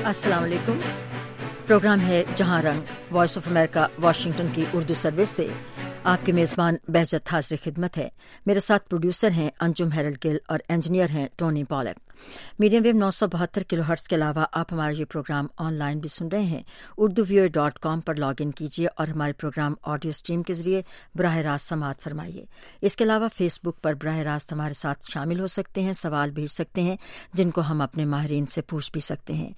السلام علیکم. پروگرام ہے جہاں رنگ. وائس آف امریکہ واشنگٹن کی اردو سروس سے آپ کے میزبان بہجت حاضر خدمت ہے. میرے ساتھ پروڈیوسر ہیں انجم ہیرل گل اور انجینئر ہیں ٹونی پالک. میڈیم ویو 972 کلو ہرٹز کے علاوہ آپ ہمارا یہ پروگرام آن لائن بھی سن رہے ہیں. urduvoa.com پر لاگ ان کیجیے اور ہمارے پروگرام آڈیو سٹریم کے ذریعے براہ راست سماعت فرمائیے. اس کے علاوہ فیس بک پر براہ راست ہمارے ساتھ شامل ہو سکتے ہیں، سوال بھیج سکتے ہیں جن کو ہم اپنے ماہرین سے پوچھ بھی سکتے ہیں.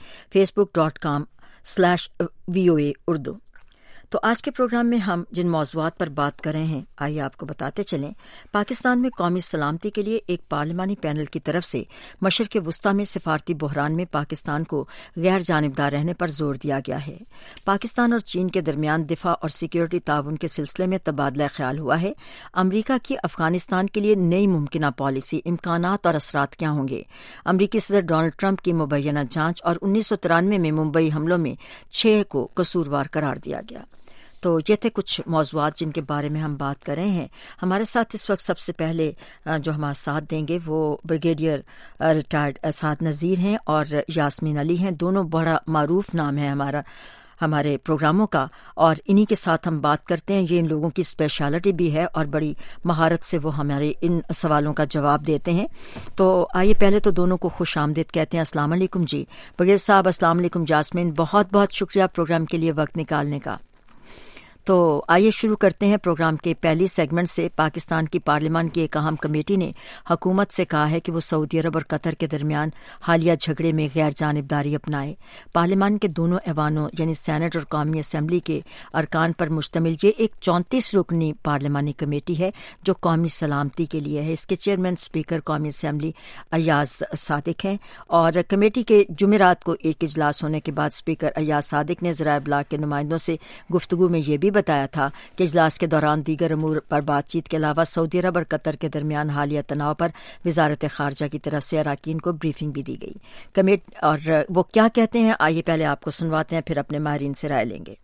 facebook.com/VOA اردو. تو آج کے پروگرام میں ہم جن موضوعات پر بات کر رہے ہیں آئیے آپ کو بتاتے چلیں. پاکستان میں قومی سلامتی کے لیے ایک پارلیمانی پینل کی طرف سے مشرق وسطیٰ میں سفارتی بحران میں پاکستان کو غیر جانبدار رہنے پر زور دیا گیا ہے. پاکستان اور چین کے درمیان دفاع اور سیکیورٹی تعاون کے سلسلے میں تبادلہ خیال ہوا ہے. امریکہ کی افغانستان کے لیے نئی ممکنہ پالیسی، امکانات اور اثرات کیا ہوں گے؟ امریکی صدر ڈونلڈ ٹرمپ کی مبینہ جانچ اور 1993 میں ممبئی حملوں میں 6 کو قصوروار قرار دیا گیا. تو یہ تھے کچھ موضوعات جن کے بارے میں ہم بات کر رہے ہیں. ہمارے ساتھ اس وقت سب سے پہلے جو ہمارا ساتھ دیں گے وہ بریگیڈیئر ریٹائرڈ اسعد نذیر ہیں اور یاسمین علی ہیں. دونوں بڑا معروف نام ہے ہمارے پروگراموں کا، اور انہی کے ساتھ ہم بات کرتے ہیں. یہ ان لوگوں کی اسپیشلٹی بھی ہے اور بڑی مہارت سے وہ ہمارے ان سوالوں کا جواب دیتے ہیں. تو آئیے پہلے تو دونوں کو خوش آمدید کہتے ہیں. السلام علیکم جی بریگیڈیئر صاحب. السلام علیکم یاسمین. بہت بہت شکریہ پروگرام کے لیے وقت نکالنے کا. تو آئیے شروع کرتے ہیں پروگرام کے پہلی سیگمنٹ سے. پاکستان کی پارلیمان کی ایک اہم کمیٹی نے حکومت سے کہا ہے کہ وہ سعودی عرب اور قطر کے درمیان حالیہ جھگڑے میں غیر جانبداری اپنائے. پارلیمان کے دونوں ایوانوں یعنی سینٹ اور قومی اسمبلی کے ارکان پر مشتمل یہ ایک 34 رکنی پارلیمانی کمیٹی ہے جو قومی سلامتی کے لیے ہے. اس کے چیئرمین اسپیکر قومی اسمبلی ایاز صادق ہیں، اور کمیٹی کے جمعرات کو ایک اجلاس ہونے کے بعد اسپیکر ایاز صادق نے ذرائع ابلاغ کے نمائندوں سے گفتگو میں یہ بھی بتایا تھا کہ اجلاس کے دوران دیگر امور پر بات چیت کے علاوہ سعودی عرب اور قطر کے درمیان حالیہ تناؤ پر وزارت خارجہ کی طرف سے اراکین کو بریفنگ بھی دی گئی. اور وہ کیا کہتے ہیں آئیے پہلے آپ کو سنواتے ہیں، پھر اپنے ماہرین سے رائے لیں گے.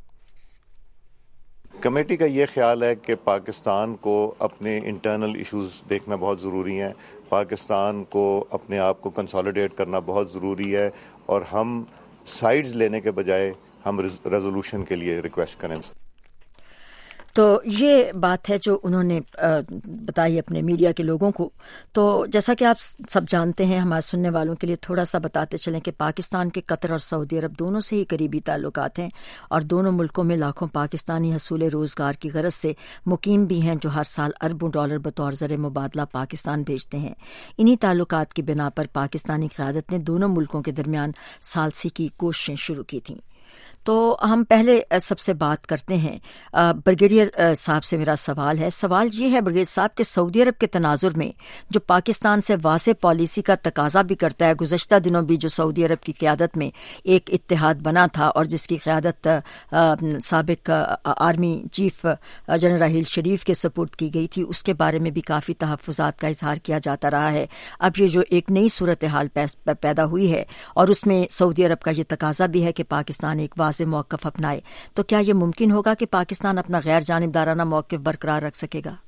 کمیٹی کا یہ خیال ہے کہ پاکستان کو اپنے انٹرنل ایشوز دیکھنا بہت ضروری ہیں. پاکستان کو اپنے آپ کو کنسالیڈیٹ کرنا بہت ضروری ہے، اور ہم سائیڈز لینے کے بجائے ہم ریزولوشن کے لیے ریکویسٹ کریں. تو یہ بات ہے جو انہوں نے بتائی اپنے میڈیا کے لوگوں کو. تو جیسا کہ آپ سب جانتے ہیں، ہمارے سننے والوں کے لیے تھوڑا سا بتاتے چلیں کہ پاکستان کے قطر اور سعودی عرب دونوں سے ہی قریبی تعلقات ہیں، اور دونوں ملکوں میں لاکھوں پاکستانی حصول روزگار کی غرض سے مقیم بھی ہیں جو ہر سال اربوں ڈالر بطور زر مبادلہ پاکستان بھیجتے ہیں. انہی تعلقات کی بنا پر پاکستانی قیادت نے دونوں ملکوں کے درمیان ثالثی کی کوششیں شروع کی تھیں. تو ہم پہلے سب سے بات کرتے ہیں. بریگیڈیئر صاحب سے میرا سوال یہ ہے بریگیڈیئر صاحب کہ سعودی عرب کے تناظر میں جو پاکستان سے واضح پالیسی کا تقاضا بھی کرتا ہے، گزشتہ دنوں بھی جو سعودی عرب کی قیادت میں ایک اتحاد بنا تھا اور جس کی قیادت سابق army chief general Raheel Sharif کے سپرد کی گئی تھی، اس کے بارے میں بھی کافی تحفظات کا اظہار کیا جاتا رہا ہے. اب یہ جو ایک نئی صورتحال پیدا ہوئی ہے اور اس میں سعودی عرب کا یہ تقاضا بھی ہے کہ پاکستان ایک واضح موقف اپنائے، تو کیا یہ ممکن ہوگا کہ پاکستان اپنا غیر جانبدارانہ موقف برقرار رکھ سکے گا؟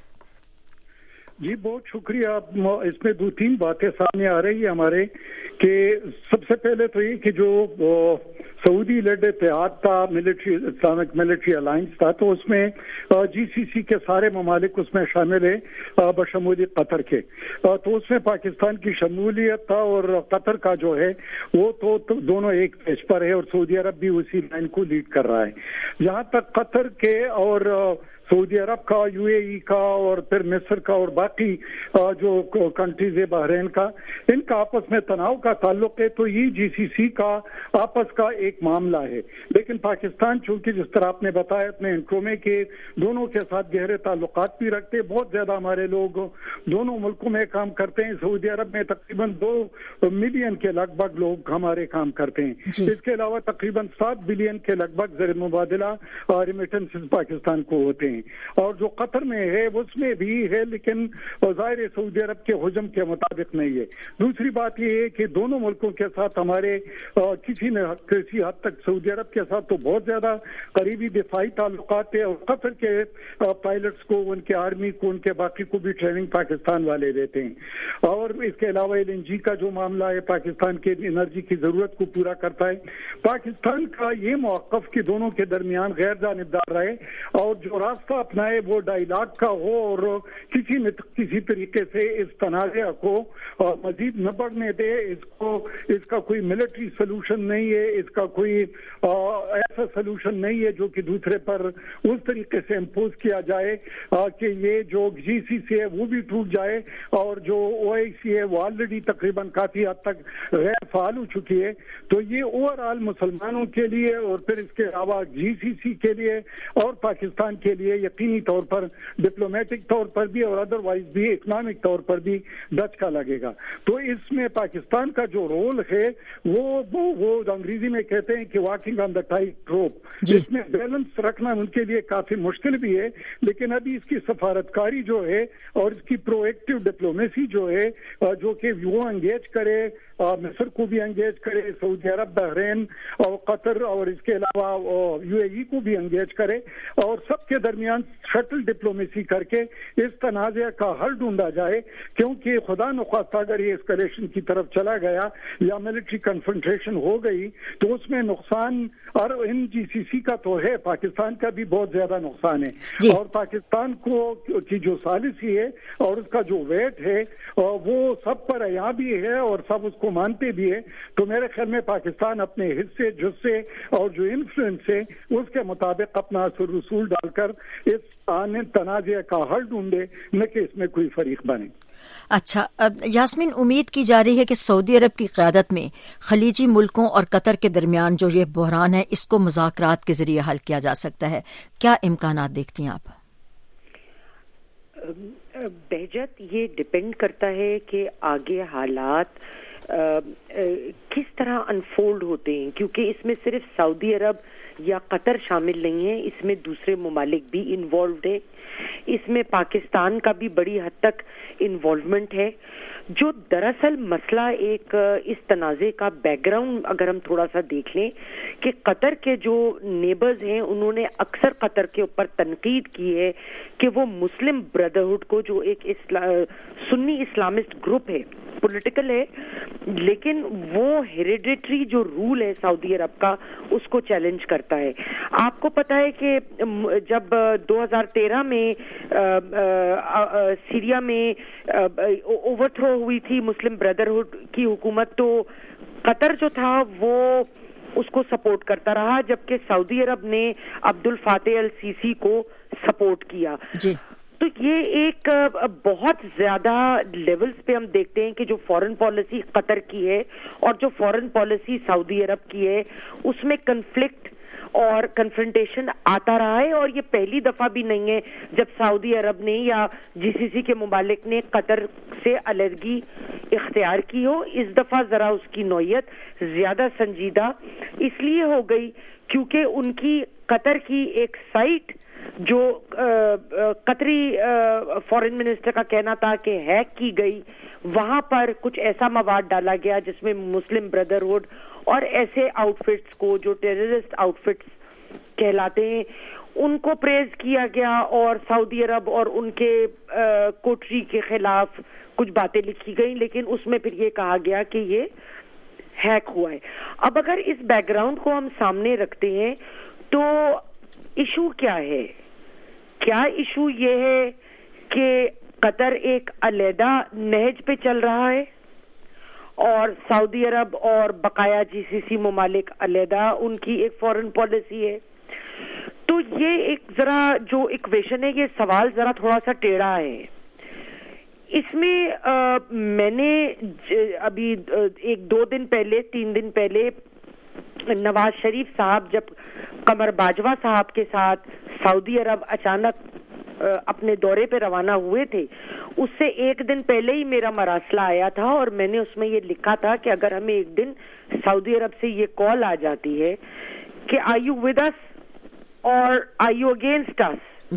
جی بہت شکریہ. اس میں 2-3 باتیں سامنے آ رہی ہیں ہمارے، کہ سب سے پہلے تو یہ کہ جو سعودی لیڈ اتحاد تھا، اسلامک ملٹری الائنس تھا، تو اس میں GCC کے سارے ممالک اس میں شامل ہیں بشمولیت قطر کے. تو اس میں پاکستان کی شمولیت تھا، اور قطر کا جو ہے وہ تو دونوں ایک پیج پر ہے، اور سعودی عرب بھی اسی لائن کو لیڈ کر رہا ہے. جہاں تک قطر کے اور سعودی عرب کا، UAE کا، اور پھر مصر کا اور باقی جو کنٹریز ہے بحرین کا، ان کا آپس میں تناؤ کا تعلق ہے، تو یہ GCC کا آپس کا ایک معاملہ ہے. لیکن پاکستان چونکہ جس طرح آپ نے بتایا اپنے انٹرو میں کہ دونوں کے ساتھ گہرے تعلقات بھی رکھتے، بہت زیادہ ہمارے لوگ دونوں ملکوں میں کام کرتے ہیں. سعودی عرب میں تقریباً 2 ملین کے لگ بھگ لوگ ہمارے کام کرتے ہیں. اس کے علاوہ تقریباً 7 بلین کے لگ بھگ زر مبادلہ ریمیٹنسز پاکستان کو ہوتے ہیں. ہیں, اور جو قطر میں ہے اس میں بھی ہے, لیکن ظاہر سعودی عرب کے حجم کے مطابق نہیں ہے. دوسری بات یہ ہے کہ دونوں ملکوں کے ساتھ ہمارے کسی حد تک سعودی عرب کے ساتھ تو بہت زیادہ قریبی دفاعی تعلقات ہیں, اور قطر کے پائلٹس کو, ان کے آرمی کو, ان کے باقی کو بھی ٹریننگ پاکستان والے دیتے ہیں. اور اس کے علاوہ LNG کا جو معاملہ ہے پاکستان کے انرجی کی ضرورت کو پورا کرتا ہے. پاکستان کا یہ موقف کہ دونوں کے درمیان غیر جانبدار رہے اور جو راستہ اپنائے وہ ڈائیلاگ کا ہو, اور کسی طریقے سے اس تنازع کو مزید نہ بڑھنے دے. اس کا کوئی ملٹری سلوشن نہیں ہے, اس کا کوئی ایسا سلوشن نہیں ہے جو کہ دوسرے پر اس طریقے سے امپوز کیا جائے کہ یہ جو GCC ہے وہ بھی ٹوٹ جائے, اور جو OIC ہے وہ آلریڈی تقریباً کافی حد تک غیر فعال ہو چکی ہے. تو یہ اوور آل مسلمانوں کے لیے اور پھر اس کے علاوہ GCC کے لیے اور پاکستان کے لیے یقینی طور پر ڈپلومیٹک طور پر بھی اور ادروائز بھی اکنامک طور پر بھی دھچکا لگے گا. تو اس میں پاکستان کا جو رول ہے وہ انگریزی میں کہتے ہیں کہ واکنگ آن دا ٹائٹ روپ. اس میں بیلنس رکھنا ان کے لیے کافی مشکل بھی ہے, لیکن ابھی اس کی سفارتکاری جو ہے اور اس کی پرو ایکٹیو ڈپلومیسی جو ہے جو کہ وہ انگیج کرے, مصر کو بھی انگیج کرے, سعودی عرب, بحرین اور قطر اور اس کے علاوہ UAE کو بھی انگیج کرے, اور سب کے درمیان شٹل ڈپلومیسی کر کے اس تنازع کا حل ڈھونڈا جائے. کیونکہ خدا نخواستہ اگر یہ اسکلیشن کی طرف چلا گیا یا ملٹری کنفرنٹریشن ہو گئی تو اس میں نقصان اور ان GCC کا تو ہے, پاکستان کا بھی بہت زیادہ نقصان ہے. اور پاکستان کو کی جو ثالثی ہے اور اس کا جو ویٹ ہے وہ سب پر عیاں بھی ہے اور سب اس کو مانتے بھی ہے. تو میرے خیال میں پاکستان اپنے حصے جزے اور جو انفلوئنس ہے اس کے مطابق اپنا اثر رسول ڈال کر اس تنازع کا حل ڈھونڈے, نہ کہ اس میں کوئی فریق بنے. اچھا یاسمین, امید کی جا رہی ہے کہ سعودی عرب کی قیادت میں خلیجی ملکوں اور قطر کے درمیان جو یہ بحران ہے اس کو مذاکرات کے ذریعے حل کیا جا سکتا ہے. کیا امکانات دیکھتی ہیں آپ؟ بہجت, یہ ڈپینڈ کرتا ہے کہ آگے حالات کس طرح انفولڈ ہوتے ہیں, کیونکہ اس میں صرف سعودی عرب یا قطر شامل نہیں ہے, اس میں دوسرے ممالک بھی انوالوڈ ہیں, اس میں پاکستان کا بھی بڑی حد تک انوالومنٹ ہے. جو دراصل مسئلہ ایک اس تنازع کا بیک گراؤنڈ اگر ہم تھوڑا سا دیکھ لیں کہ قطر کے جو نیبرز ہیں انہوں نے اکثر قطر کے اوپر تنقید کی ہے کہ وہ مسلم بردرہڈ کو, جو ایک سنی اسلامسٹ گروپ ہے, پولیٹیکل ہے, لیکن وہ ہیریڈیٹری جو رول ہے سعودی عرب کا اس کو چیلنج کرتا ہے. آپ کو پتا ہے کہ جب 2013 میں سیریا میں اوور تھرو ہوئی تھی مسلم بردرہڈ کی حکومت, تو قطر جو تھا وہ اس کو سپورٹ کرتا رہا, جبکہ سعودی عرب نے عبد الفاتح السیسی کو سپورٹ کیا. جی. تو یہ ایک بہت زیادہ لیولز پہ ہم دیکھتے ہیں کہ جو فورن پالیسی قطر کی ہے اور جو فورن پالیسی سعودی عرب کی ہے اس میں کنفلکٹ اور کنفرنٹیشن آتا رہا ہے, اور یہ پہلی دفعہ بھی نہیں ہے جب سعودی عرب نے یا GCC کے ممالک نے قطر سے علیحدگی اختیار کی ہو. اس دفعہ ذرا اس کی نوعیت زیادہ سنجیدہ اس لیے ہو گئی کیونکہ ان کی قطر کی ایک سائٹ جو قطری فورن منسٹر کا کہنا تھا کہ ہیک کی گئی, وہاں پر کچھ ایسا مواد ڈالا گیا جس میں مسلم بردرہڈ اور ایسے آؤٹ فٹس کو جو ٹیررسٹ آؤٹ فٹس کہلاتے ہیں ان کو پریز کیا گیا, اور سعودی عرب اور ان کے کوٹری کے خلاف کچھ باتیں لکھی گئیں, لیکن اس میں پھر یہ کہا گیا کہ یہ ہیک ہوا ہے. اب اگر اس بیک گراؤنڈ کو ہم سامنے رکھتے ہیں تو ایشو کیا ہے؟ کیا ایشو یہ ہے کہ قطر ایک علیحدہ نہج پہ چل رہا ہے اور سعودی عرب اور بقایا GCC ممالک علیحدہ ان کی ایک فورن پالیسی ہے؟ تو یہ ایک ذرا جو ایکویشن ہے, یہ سوال ذرا تھوڑا سا ٹیڑھا ہے. اس میں میں نے ابھی 3 دن پہلے نواز شریف صاحب جب قمر باجوہ صاحب کے ساتھ سعودی عرب اچانک اپنے دورے پہ روانہ ہوئے تھے, اس سے 1 دن پہلے ہی میرا مراسلہ آیا تھا اور میں نے اس میں یہ لکھا تھا کہ اگر ہمیں ایک دن سعودی عرب سے یہ کال آ جاتی ہے کہ are you with us or are you against us, جی,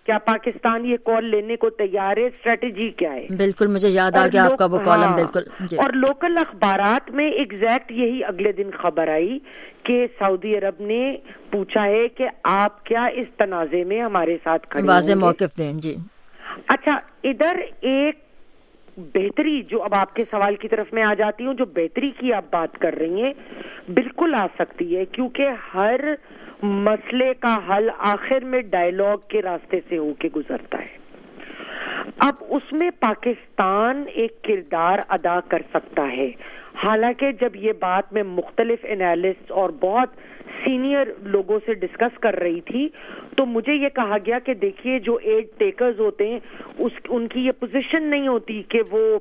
کیا پاکستان یہ کال لینے کو تیار ہے؟ اسٹریٹجی کیا ہے؟ بالکل مجھے یاد آ گیا آپ کا وہ کالم. بالکل. اور لوکل اخبارات میں ایگزیکٹ یہی اگلے دن خبر آئی کہ سعودی عرب نے پوچھا ہے کہ آپ کیا اس تنازع میں ہمارے ساتھ کھڑے واضح موقف دیں. جی اچھا، ادھر ایک بہتری جو اب آپ کے سوال کی طرف میں آ جاتی ہوں، جو بہتری کی آپ بات کر رہی ہیں بالکل آ سکتی ہے، کیونکہ ہر مسئلے کا حل آخر میں ڈائیلاگ کے راستے سے ہو کے گزرتا ہے. اب اس میں پاکستان ایک کردار ادا کر سکتا ہے. حالانکہ جب یہ بات میں مختلف انالسٹ اور بہت سینئر لوگوں سے ڈسکس کر رہی تھی تو مجھے یہ کہا گیا کہ دیکھیے جو ایڈ ٹیکرز ہوتے ہیں ان کی یہ پوزیشن نہیں ہوتی کہ وہ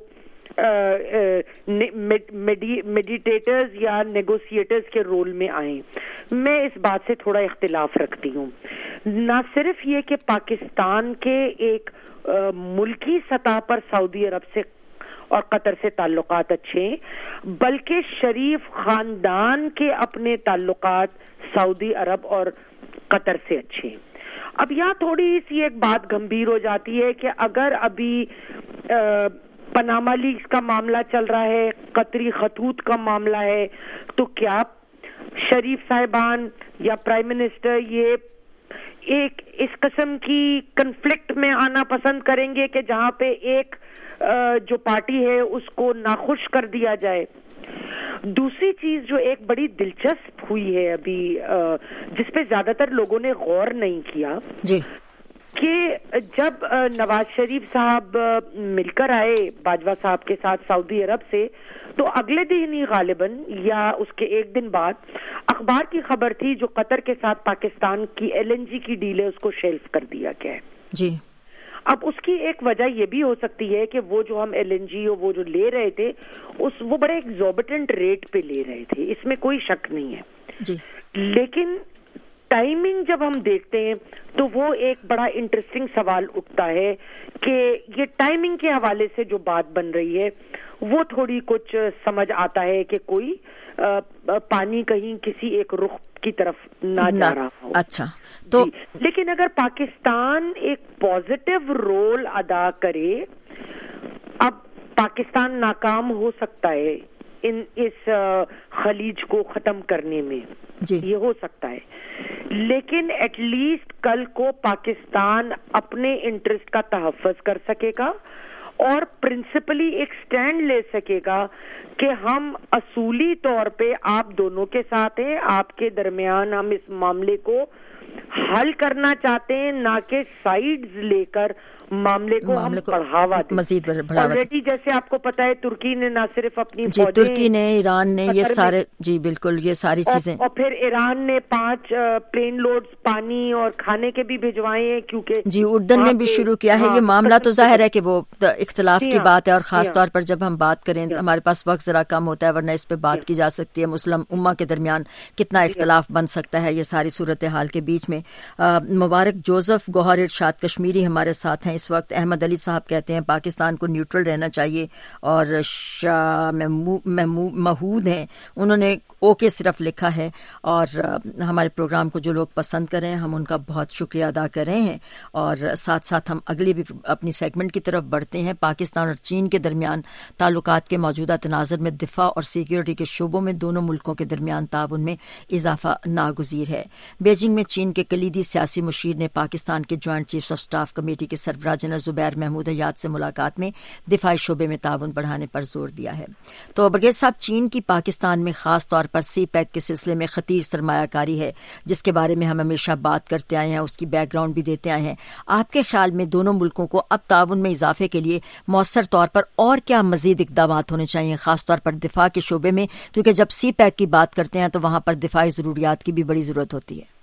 میڈیٹیٹرز یا نیگوسیٹرز کے رول میں آئیں. میں اس بات سے تھوڑا اختلاف رکھتی ہوں. نہ صرف یہ کہ پاکستان کے ایک ملکی سطح پر سعودی عرب سے اور قطر سے تعلقات اچھے ہیں، بلکہ شریف خاندان کے اپنے تعلقات سعودی عرب اور قطر سے اچھے ہیں. اب یہاں تھوڑی سی ایک بات گمبھیر ہو جاتی ہے کہ اگر ابھی پاناما لیکس کا معاملہ چل رہا ہے، قطری خطوط کا معاملہ ہے، تو کیا شریف صاحبان یا پرائم منسٹر یہ ایک اس قسم کی کنفلکٹ میں آنا پسند کریں گے کہ جہاں پہ ایک جو پارٹی ہے اس کو ناخوش کر دیا جائے؟ دوسری چیز جو ایک بڑی دلچسپ ہوئی ہے ابھی، جس پہ زیادہ تر لوگوں نے غور نہیں کیا، جی، کہ جب نواز شریف صاحب مل کر آئے باجوہ صاحب کے ساتھ سعودی عرب سے، تو اگلے دن ہی غالباً یا اس کے ایک دن بعد اخبار کی خبر تھی جو قطر کے ساتھ پاکستان کی LNG کی ڈیل ہے اس کو شیلف کر دیا گیا ہے. جی. اب اس کی ایک وجہ یہ بھی ہو سکتی ہے کہ وہ جو ہم LNG اور وہ جو لے رہے تھے وہ بڑے ایگزوربیٹنٹ ریٹ پہ لے رہے تھے، اس میں کوئی شک نہیں ہے. جی. لیکن ٹائمنگ جب ہم دیکھتے ہیں تو وہ ایک بڑا انٹرسٹنگ سوال اٹھتا ہے کہ یہ ٹائمنگ کے حوالے سے جو بات بن رہی ہے وہ تھوڑی کچھ سمجھ آتا ہے کہ کوئی پانی کہیں کسی ایک رخ کی طرف نہ جا رہا ہو. اچھا تو لیکن اگر پاکستان ایک پازیٹیو رول ادا کرے، اب پاکستان ناکام ہو سکتا ہے اس خلیج کو ختم کرنے میں، یہ ہو سکتا ہے، لیکن ایٹ لیسٹ کل کو پاکستان اپنے انٹرسٹ کا تحفظ کر سکے گا اور پرنسپلی ایک سٹینڈ لے سکے گا کہ ہم اصولی طور پہ آپ دونوں کے ساتھ ہیں، آپ کے درمیان ہم اس معاملے کو حل کرنا چاہتے ہیں، نہ کہ سائیڈز لے کر معاملے کو ہم بڑھاوا دیں. مزید بڑھاوا آلریڈی جیسے آپ کو پتا ہے ترکی نے نہ صرف اپنی ترکی نے، ایران نے، یہ سارے، جی بالکل، یہ ساری چیزیں، اور پھر ایران نے 5 پلین لوڈز پانی اور کھانے کے بھی بھجوائے ہیں، کیونکہ جی اردن نے بھی شروع کیا ہے. یہ معاملہ تو ظاہر ہے کہ وہ اختلاف کی بات ہے، اور خاص طور پر جب ہم بات کریں ہمارے پاس وقت ذرا کم ہوتا ہے، ورنہ اس پہ بات کی جا سکتی ہے مسلم امہ کے درمیان کتنا اختلاف بن سکتا ہے یہ ساری صورتحال کے بیچ میں. مبارک جوزف گوہر ارشاد کشمیری ہمارے ساتھ ہیں اس وقت. احمد علی صاحب کہتے ہیں پاکستان کو نیوٹرل رہنا چاہیے، اور شاہ محمود ہیں، انہوں نے اوکے صرف لکھا ہے. اور ہمارے پروگرام کو جو لوگ پسند کر رہے ہیں ہم ان کا بہت شکریہ ادا کر رہے ہیں. اور ساتھ ساتھ ہم اگلی بھی اپنی سیگمنٹ کی طرف بڑھتے ہیں. پاکستان اور چین کے درمیان تعلقات کے موجودہ تناظر میں دفاع اور سیکیورٹی کے شعبوں میں دونوں ملکوں کے درمیان تعاون میں اضافہ ناگزیر ہے. بیجنگ میں چین کے کلیدی سیاسی مشیر نے پاکستان کے joint chiefs of staff committee کے سربراہ جنرل زبیر محمود حیات سے ملاقات میں دفاعی شعبے میں تعاون بڑھانے پر زور دیا ہے. تو برگیز صاحب، چین کی پاکستان میں خاص طور پر سی پیک کے سلسلے میں خطیر سرمایہ کاری ہے، جس کے بارے میں ہم ہمیشہ بات کرتے آئے ہیں، اس کی بیک گراؤنڈ بھی دیتے آئے ہیں. آپ کے خیال میں دونوں ملکوں کو اب تعاون میں اضافے کے لیے مؤثر طور پر اور کیا مزید اقدامات ہونے چاہیے، خاص طور پر دفاع کے شعبے میں، کیونکہ جب سی پیک کی بات کرتے ہیں تو وہاں پر دفاعی ضروریات کی بھی بڑی ضرورت ہوتی ہے؟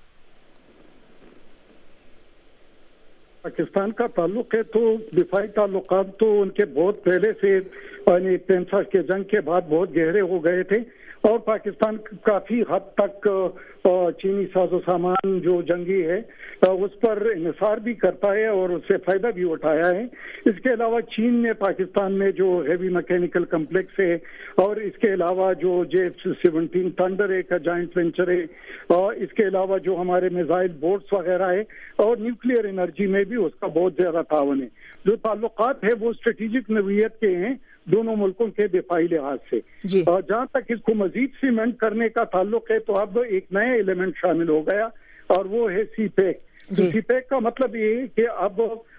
پاکستان کا تعلق ہے تو دفاعی تعلقات تو ان کے بہت پہلے سے، یعنی 65 کے جنگ کے بعد بہت گہرے ہو گئے تھے، اور پاکستان کافی حد تک چینی ساز و سامان جو جنگی ہے اس پر انحصار بھی کرتا ہے اور اس سے فائدہ بھی اٹھایا ہے. اس کے علاوہ چین نے پاکستان میں جو ہیوی میکینیکل کمپلیکس ہے اور اس کے علاوہ جو J-17 تھنڈر ہے کا جوائنٹ وینچر ہے اور اس کے علاوہ جو ہمارے میزائل بورڈز وغیرہ ہے اور نیوکلیئر انرجی میں بھی اس کا بہت زیادہ تعاون ہے. جو تعلقات ہے وہ اسٹریٹجک نوعیت کے ہیں دونوں ملکوں کے دفاعی لحاظ سے. جہاں تک اس کو مزید سیمنٹ کرنے کا تعلق ہے تو اب ایک نیا ایلیمنٹ شامل ہو گیا اور وہ ہے سی پیک. سی پیک کا مطلب یہ ہے کہ اب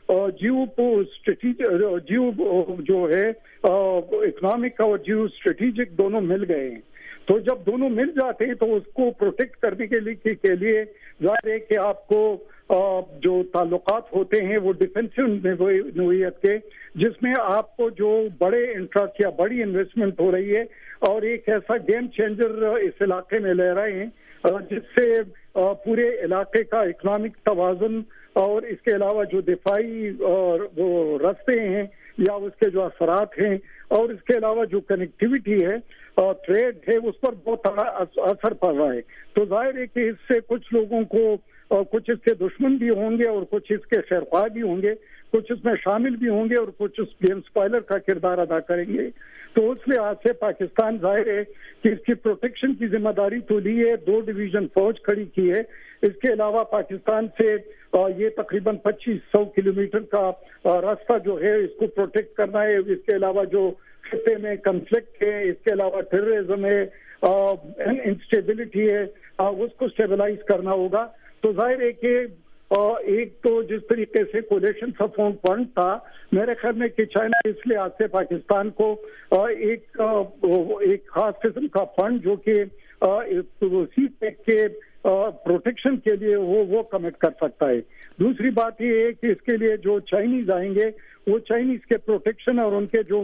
جیو جو ہے اکنامک اور جیو اسٹریٹجک دونوں مل گئے ہیں. تو جب دونوں مل جاتے ہیں تو اس کو پروٹیکٹ کرنے کے لیے ظاہر ہے کہ آپ کو جو تعلقات ہوتے ہیں وہ ڈیفینسو نوعیت کے جس میں آپ کو جو بڑے انٹرسٹ یا بڑی انویسٹمنٹ ہو رہی ہے اور ایک ایسا گیم چینجر اس علاقے میں لے رہے ہیں جس سے پورے علاقے کا اکنامک توازن اور اس کے علاوہ جو دفاعی وہ راستے ہیں یا اس کے جو اثرات ہیں اور اس کے علاوہ جو کنیکٹیویٹی ہے اور ٹریڈ ہے اس پر بہت اثر پڑ رہا ہے. تو ظاہر ہے کہ اس سے کچھ لوگوں کو کچھ اس کے دشمن بھی ہوں گے اور کچھ اس کے خیرخواہ بھی ہوں گے, کچھ اس میں شامل بھی ہوں گے اور کچھ اس گیم اسپائلر کا کردار ادا کریں گے. تو اس لحاظ سے پاکستان ظاہر ہے کہ اس کی پروٹیکشن کی ذمہ داری تو لی ہے, 2 ڈویژن فوج کھڑی کی ہے. اس کے علاوہ پاکستان سے یہ تقریباً 2500 کلومیٹر کا راستہ جو ہے اس کو پروٹیکٹ کرنا ہے. اس کے علاوہ جو خطے میں کنفلکٹ ہے, اس کے علاوہ ٹیررزم ہے, انسٹیبلٹی ہے, اس کو اسٹیبلائز کرنا ہوگا. تو ظاہر ہے کہ ایک تو جس طریقے سے کولیشن سپورٹ فنڈ تھا میرے خیال میں کہ چائنا اس لحاظ سے پاکستان کو ایک خاص قسم کا فنڈ جو کہ سی پیک کے پروٹیکشن کے لیے وہ کمٹ کر سکتا ہے. دوسری بات یہ ہے کہ اس کے لیے جو چائنیز آئیں گے وہ چائنیز کے پروٹیکشن اور ان کے جو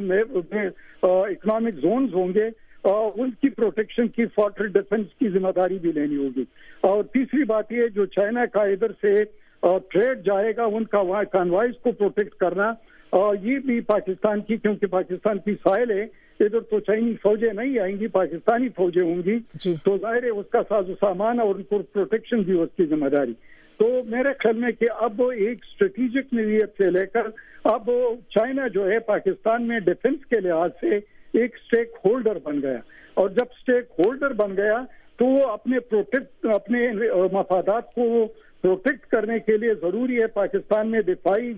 اکنامک زونز ہوں گے ان کی پروٹیکشن کی فارٹر ڈیفنس کی ذمہ داری بھی لینی ہوگی. اور تیسری بات یہ جو چائنا کا ادھر سے ٹریڈ جائے گا ان کا وہاں کانوائز کو پروٹیکٹ کرنا یہ بھی پاکستان کی, کیونکہ پاکستان کی ساحل ہے ادھر تو چائنی فوجیں نہیں آئیں گی, پاکستانی فوجیں ہوں گی. تو ظاہر ہے اس کا ساز و سامان اور ان کو پروٹیکشن بھی اس کی ذمہ داری. تو میرے خیال میں کہ اب ایک اسٹریٹجک نوعیت سے لے کر اب چائنا جو ہے پاکستان میں ڈیفنس کے لحاظ سے ایک اسٹیک ہولڈر بن گیا, اور جب اسٹیک ہولڈر بن گیا تو وہ اپنے مفادات کو پروٹیکٹ کرنے کے لیے ضروری ہے پاکستان میں دفاعی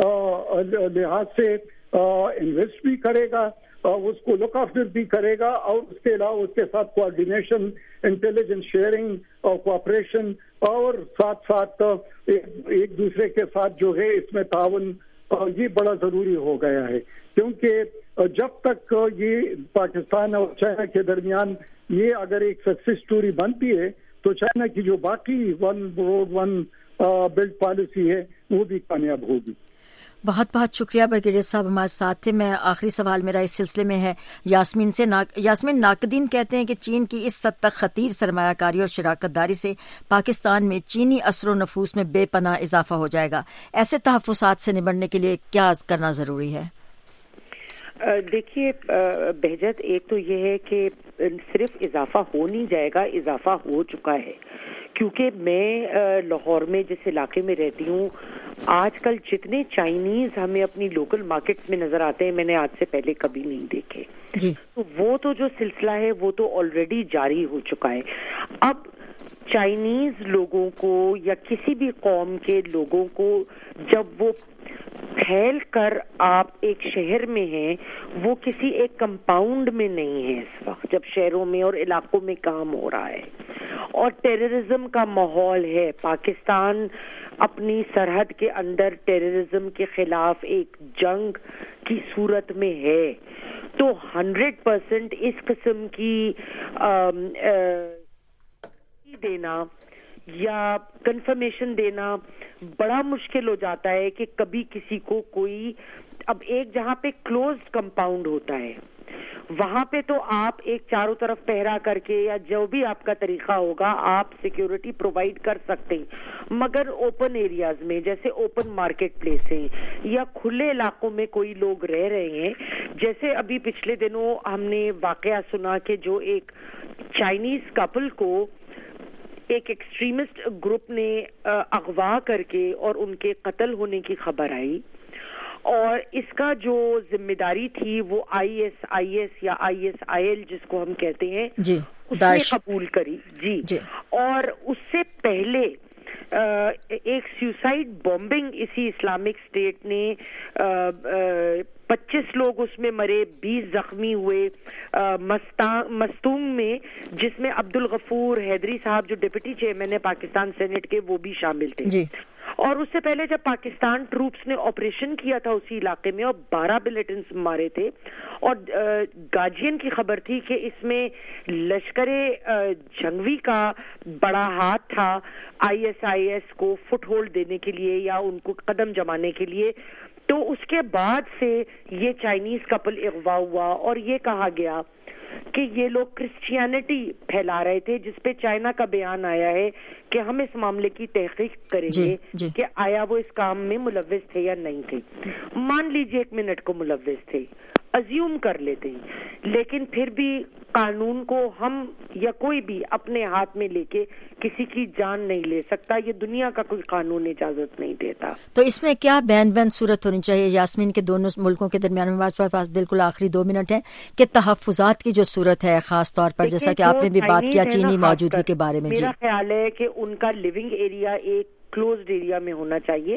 لحاظ سے انویسٹ بھی کرے گا, اس کو لک آفٹر بھی کرے گا, اور اس کے علاوہ اس کے ساتھ کوآرڈینیشن, انٹیلیجنس شیئرنگ اور کوآپریشن اور ساتھ ساتھ ایک دوسرے کے ساتھ جو ہے اس میں تعاون یہ بڑا ضروری ہو گیا ہے. کیونکہ جب تک یہ پاکستان اور چائنا کے درمیان یہ اگر ایک سکسیس سٹوری بنتی ہے تو چائنا کی جو باقی one road one build policy ہے وہ بھی کامیاب ہوگی. بہت بہت شکریہ برگیڈیئر صاحب ہمارے ساتھ تھے. میں آخری سوال میرا اس سلسلے میں ہے یاسمین سے. یاسمین, ناقدین کہتے ہیں کہ چین کی اس حد تک خطیر سرمایہ کاری اور شراکت داری سے پاکستان میں چینی اثر و نفوذ میں بے پناہ اضافہ ہو جائے گا. ایسے تحفظات سے نمٹنے کے لیے کیا کرنا ضروری ہے؟ دیکھیے بہجت, ایک تو یہ ہے کہ صرف اضافہ ہو نہیں جائے گا, اضافہ ہو چکا ہے. کیونکہ میں لاہور میں جس علاقے میں رہتی ہوں, آج کل جتنے چائنیز ہمیں اپنی لوکل مارکیٹ میں نظر آتے ہیں میں نے آج سے پہلے کبھی نہیں دیکھے. تو وہ تو جو سلسلہ ہے وہ تو آلریڈی جاری ہو چکا ہے. اب چائنیز لوگوں کو یا کسی بھی قوم کے لوگوں کو جب وہ پھیل کر آپ ایک شہر میں ہیں, وہ کسی ایک کمپاؤنڈ میں نہیں ہے اس وقت جب شہروں میں اور علاقوں میں کام ہو رہا ہے اور ٹیررزم کا ماحول ہے. پاکستان اپنی سرحد کے اندر ٹیررزم کے خلاف ایک جنگ کی صورت میں ہے. تو 100% اس قسم کی دینا یا کنفرمیشن دینا بڑا مشکل ہو جاتا ہے کہ کبھی کسی کو کوئی, اب ایک جہاں پہ کلوزڈ کمپاؤنڈ ہوتا ہے وہاں پہ تو آپ ایک چاروں طرف پہرا کر کے یا جو بھی آپ کا طریقہ ہوگا آپ سیکیورٹی پرووائڈ کر سکتے ہیں، مگر اوپن ایریاز میں جیسے اوپن مارکیٹ پلیس ہیں یا کھلے علاقوں میں کوئی لوگ رہ رہے ہیں، جیسے ابھی پچھلے دنوں ہم نے واقعہ سنا کہ جو ایک چائنیز کپل کو ایک ایکسٹریمسٹ گروپ نے اغوا کر کے اور ان کے قتل ہونے کی خبر آئی، اور اس کا جو ذمہ داری تھی وہ ISIS یا ISIL جس کو ہم کہتے ہیں جی اس نے قبول کری جی. اور اس سے پہلے ایک سیوسائڈ بومبنگ اسی اسلامک اسٹیٹ نے 25 لوگ اس میں مرے، 20 زخمی ہوئے مستونگ میں، جس میں عبدالغفور حیدری صاحب جو ڈپٹی چیئرمین ہے پاکستان سینٹ کے وہ بھی شامل تھے جی. اور اس سے پہلے جب پاکستان ٹروپس نے آپریشن کیا تھا اسی علاقے میں اور 12 ملیٹنٹس مارے تھے، اور گارجین کی خبر تھی کہ اس میں لشکر جنگوی کا بڑا ہاتھ تھا ISIS کو فٹ ہولڈ دینے کے لیے یا ان کو قدم جمانے کے لیے. تو اس کے بعد سے یہ چائنیز کپل اغوا ہوا اور یہ کہا گیا کہ یہ لوگ کرسچینٹی پھیلا رہے تھے، جس پہ چائنا کا بیان آیا ہے کہ ہم اس معاملے کی تحقیق کریں گے کہ آیا وہ اس کام میں ملوث تھے یا نہیں تھے. مان لیجئے 1 منٹ کو ملوث تھے، ازیوم کر لیتے ہیں، لیکن پھر بھی قانون کو ہم یا کوئی بھی اپنے ہاتھ میں لے کے کسی کی جان نہیں لے سکتا، یہ دنیا کا کوئی قانون اجازت نہیں دیتا. تو اس میں کیا بین صورت ہونی چاہیے یاسمین کے دونوں ملکوں کے درمیان؟ ہمارے پاس بالکل آخری 2 منٹ ہے کہ تحفظات کی جو صورت ہے خاص طور پر جیسا کہ آپ نے بھی بات کیا چینی موجودگی کے بارے میں، میرا خیال ہے کہ ان کا لیونگ ایریا ایک کلوزڈ ایریا میں ہونا چاہیے،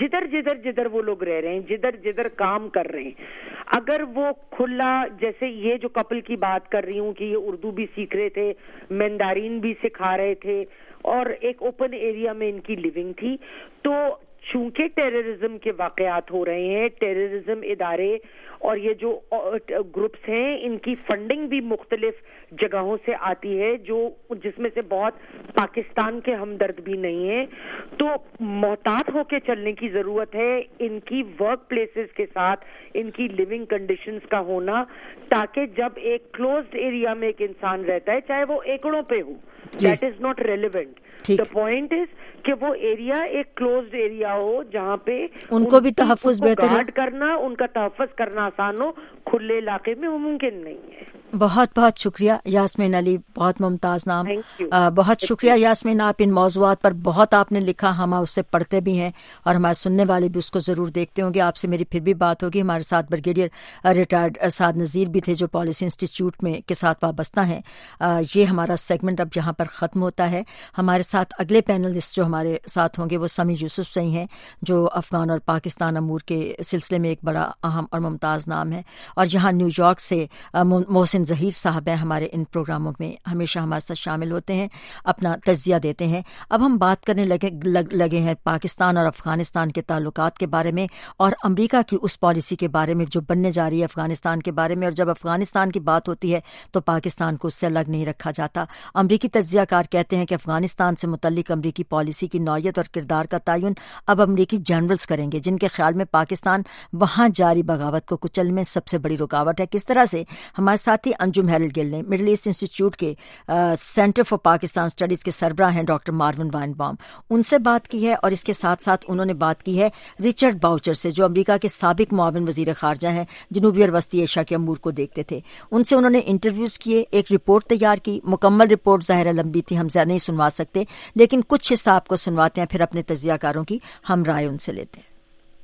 جدھر وہ لوگ رہ رہے ہیں، جدھر کام کر رہے ہیں. اگر وہ کھلا، جیسے یہ جو کپل کی بات کر رہی ہوں کہ یہ اردو بھی سیکھ رہے تھے، مینڈارین بھی سکھا رہے تھے اور ایک اوپن ایریا میں ان کی لیونگ تھی، تو چونکہ ٹیررزم کے واقعات ہو رہے ہیں، ٹیررزم ادارے اور یہ جو گروپس ہیں ان کی فنڈنگ بھی مختلف جگہوں سے آتی ہے جس میں سے بہت پاکستان کے ہمدرد بھی نہیں ہیں. تو محتاط ہو کے چلنے کی ضرورت ہے ان کی ورک پلیسز کے ساتھ ان کی لیونگ کنڈیشنز کا ہونا، تاکہ جب ایک کلوزڈ ایریا میں ایک انسان رہتا ہے چاہے وہ ایکڑوں پہ ہو، that is not relevant. The point is کہ وہ ایریا ایک کلوزڈ ایریا ہو جہاں پہ ان کو بھی تحفظ بہتر گارڈ کرنا، ان کا تحفظ کرنا آسان ہو، کھلے علاقے میں وہ ممکن نہیں ہے. بہت بہت شکریہ یاسمین علی، بہت ممتاز نام. بہت شکریہ یاسمین، آپ ان موضوعات پر بہت آپ نے لکھا، ہم اس سے پڑھتے بھی ہیں اور ہمارے سننے والے بھی اس کو ضرور دیکھتے ہوں گے. آپ سے میری پھر بھی بات ہوگی. ہمارے ساتھ بریگیڈیئر ریٹائرڈ سعد نذیر بھی تھے جو پالیسی انسٹیٹیوٹ میں کے ساتھ وابستہ ہیں. یہ ہمارا سیگمنٹ اب جہاں پر ختم ہوتا ہے. ہمارے ساتھ اگلے پینلسٹ جو ہمارے ساتھ ہوں گے وہ سمی یوسف سے ہیں جو افغان اور پاکستان امور کے سلسلے میں ایک بڑا اہم اور ممتاز نام ہے، اور جہاں نیو یارک سے محسن ظہیر صاحب ہیں، ہمارے ان پروگراموں میں ہمیشہ ہمارے ساتھ شامل ہوتے ہیں، اپنا تجزیہ دیتے ہیں. اب ہم بات کرنے لگے ہیں پاکستان اور افغانستان کے تعلقات کے بارے میں اور امریکہ کی اس پالیسی کے بارے میں جو بننے جا رہی ہے افغانستان کے بارے میں. اور جب افغانستان کی بات ہوتی ہے تو پاکستان کو اس سے الگ نہیں رکھا جاتا. امریکی تجزیہ کار کہتے ہیں کہ افغانستان سے متعلق امریکی پالیسی کی نوعیت اور کردار کا تعین اب امریکی جنرلز کریں گے، جن کے خیال میں پاکستان وہاں جاری بغاوت کو کچلنے میں سب سے بڑی رکاوٹ ہے. کس طرح سے ہمارے ساتھی انجم ہیرلڈ گل نے مڈل ایسٹ انسٹیٹیوٹ کے سینٹر فار پاکستان اسٹڈیز کے سربراہ ہیں ڈاکٹر مارون وائن بام، ان سے بات کی ہے، اور اس کے ساتھ ساتھ انہوں نے بات کی ہے رچرڈ باؤچر سے جو امریکہ کے سابق معاون وزیر خارجہ ہیں، جنوبی اور وسطی ایشیا کے امور کو دیکھتے تھے. ان سے انہوں نے انٹرویوز کیے، ایک رپورٹ تیار کی. مکمل رپورٹ ظاہر لمبی تھی، ہم زیادہ نہیں سنوا سکتے، لیکن کچھ حصہ آپ کو سنواتے ہیں، پھر اپنے تجزیہ کاروں کی ہم رائے ان سے لیتے ہیں.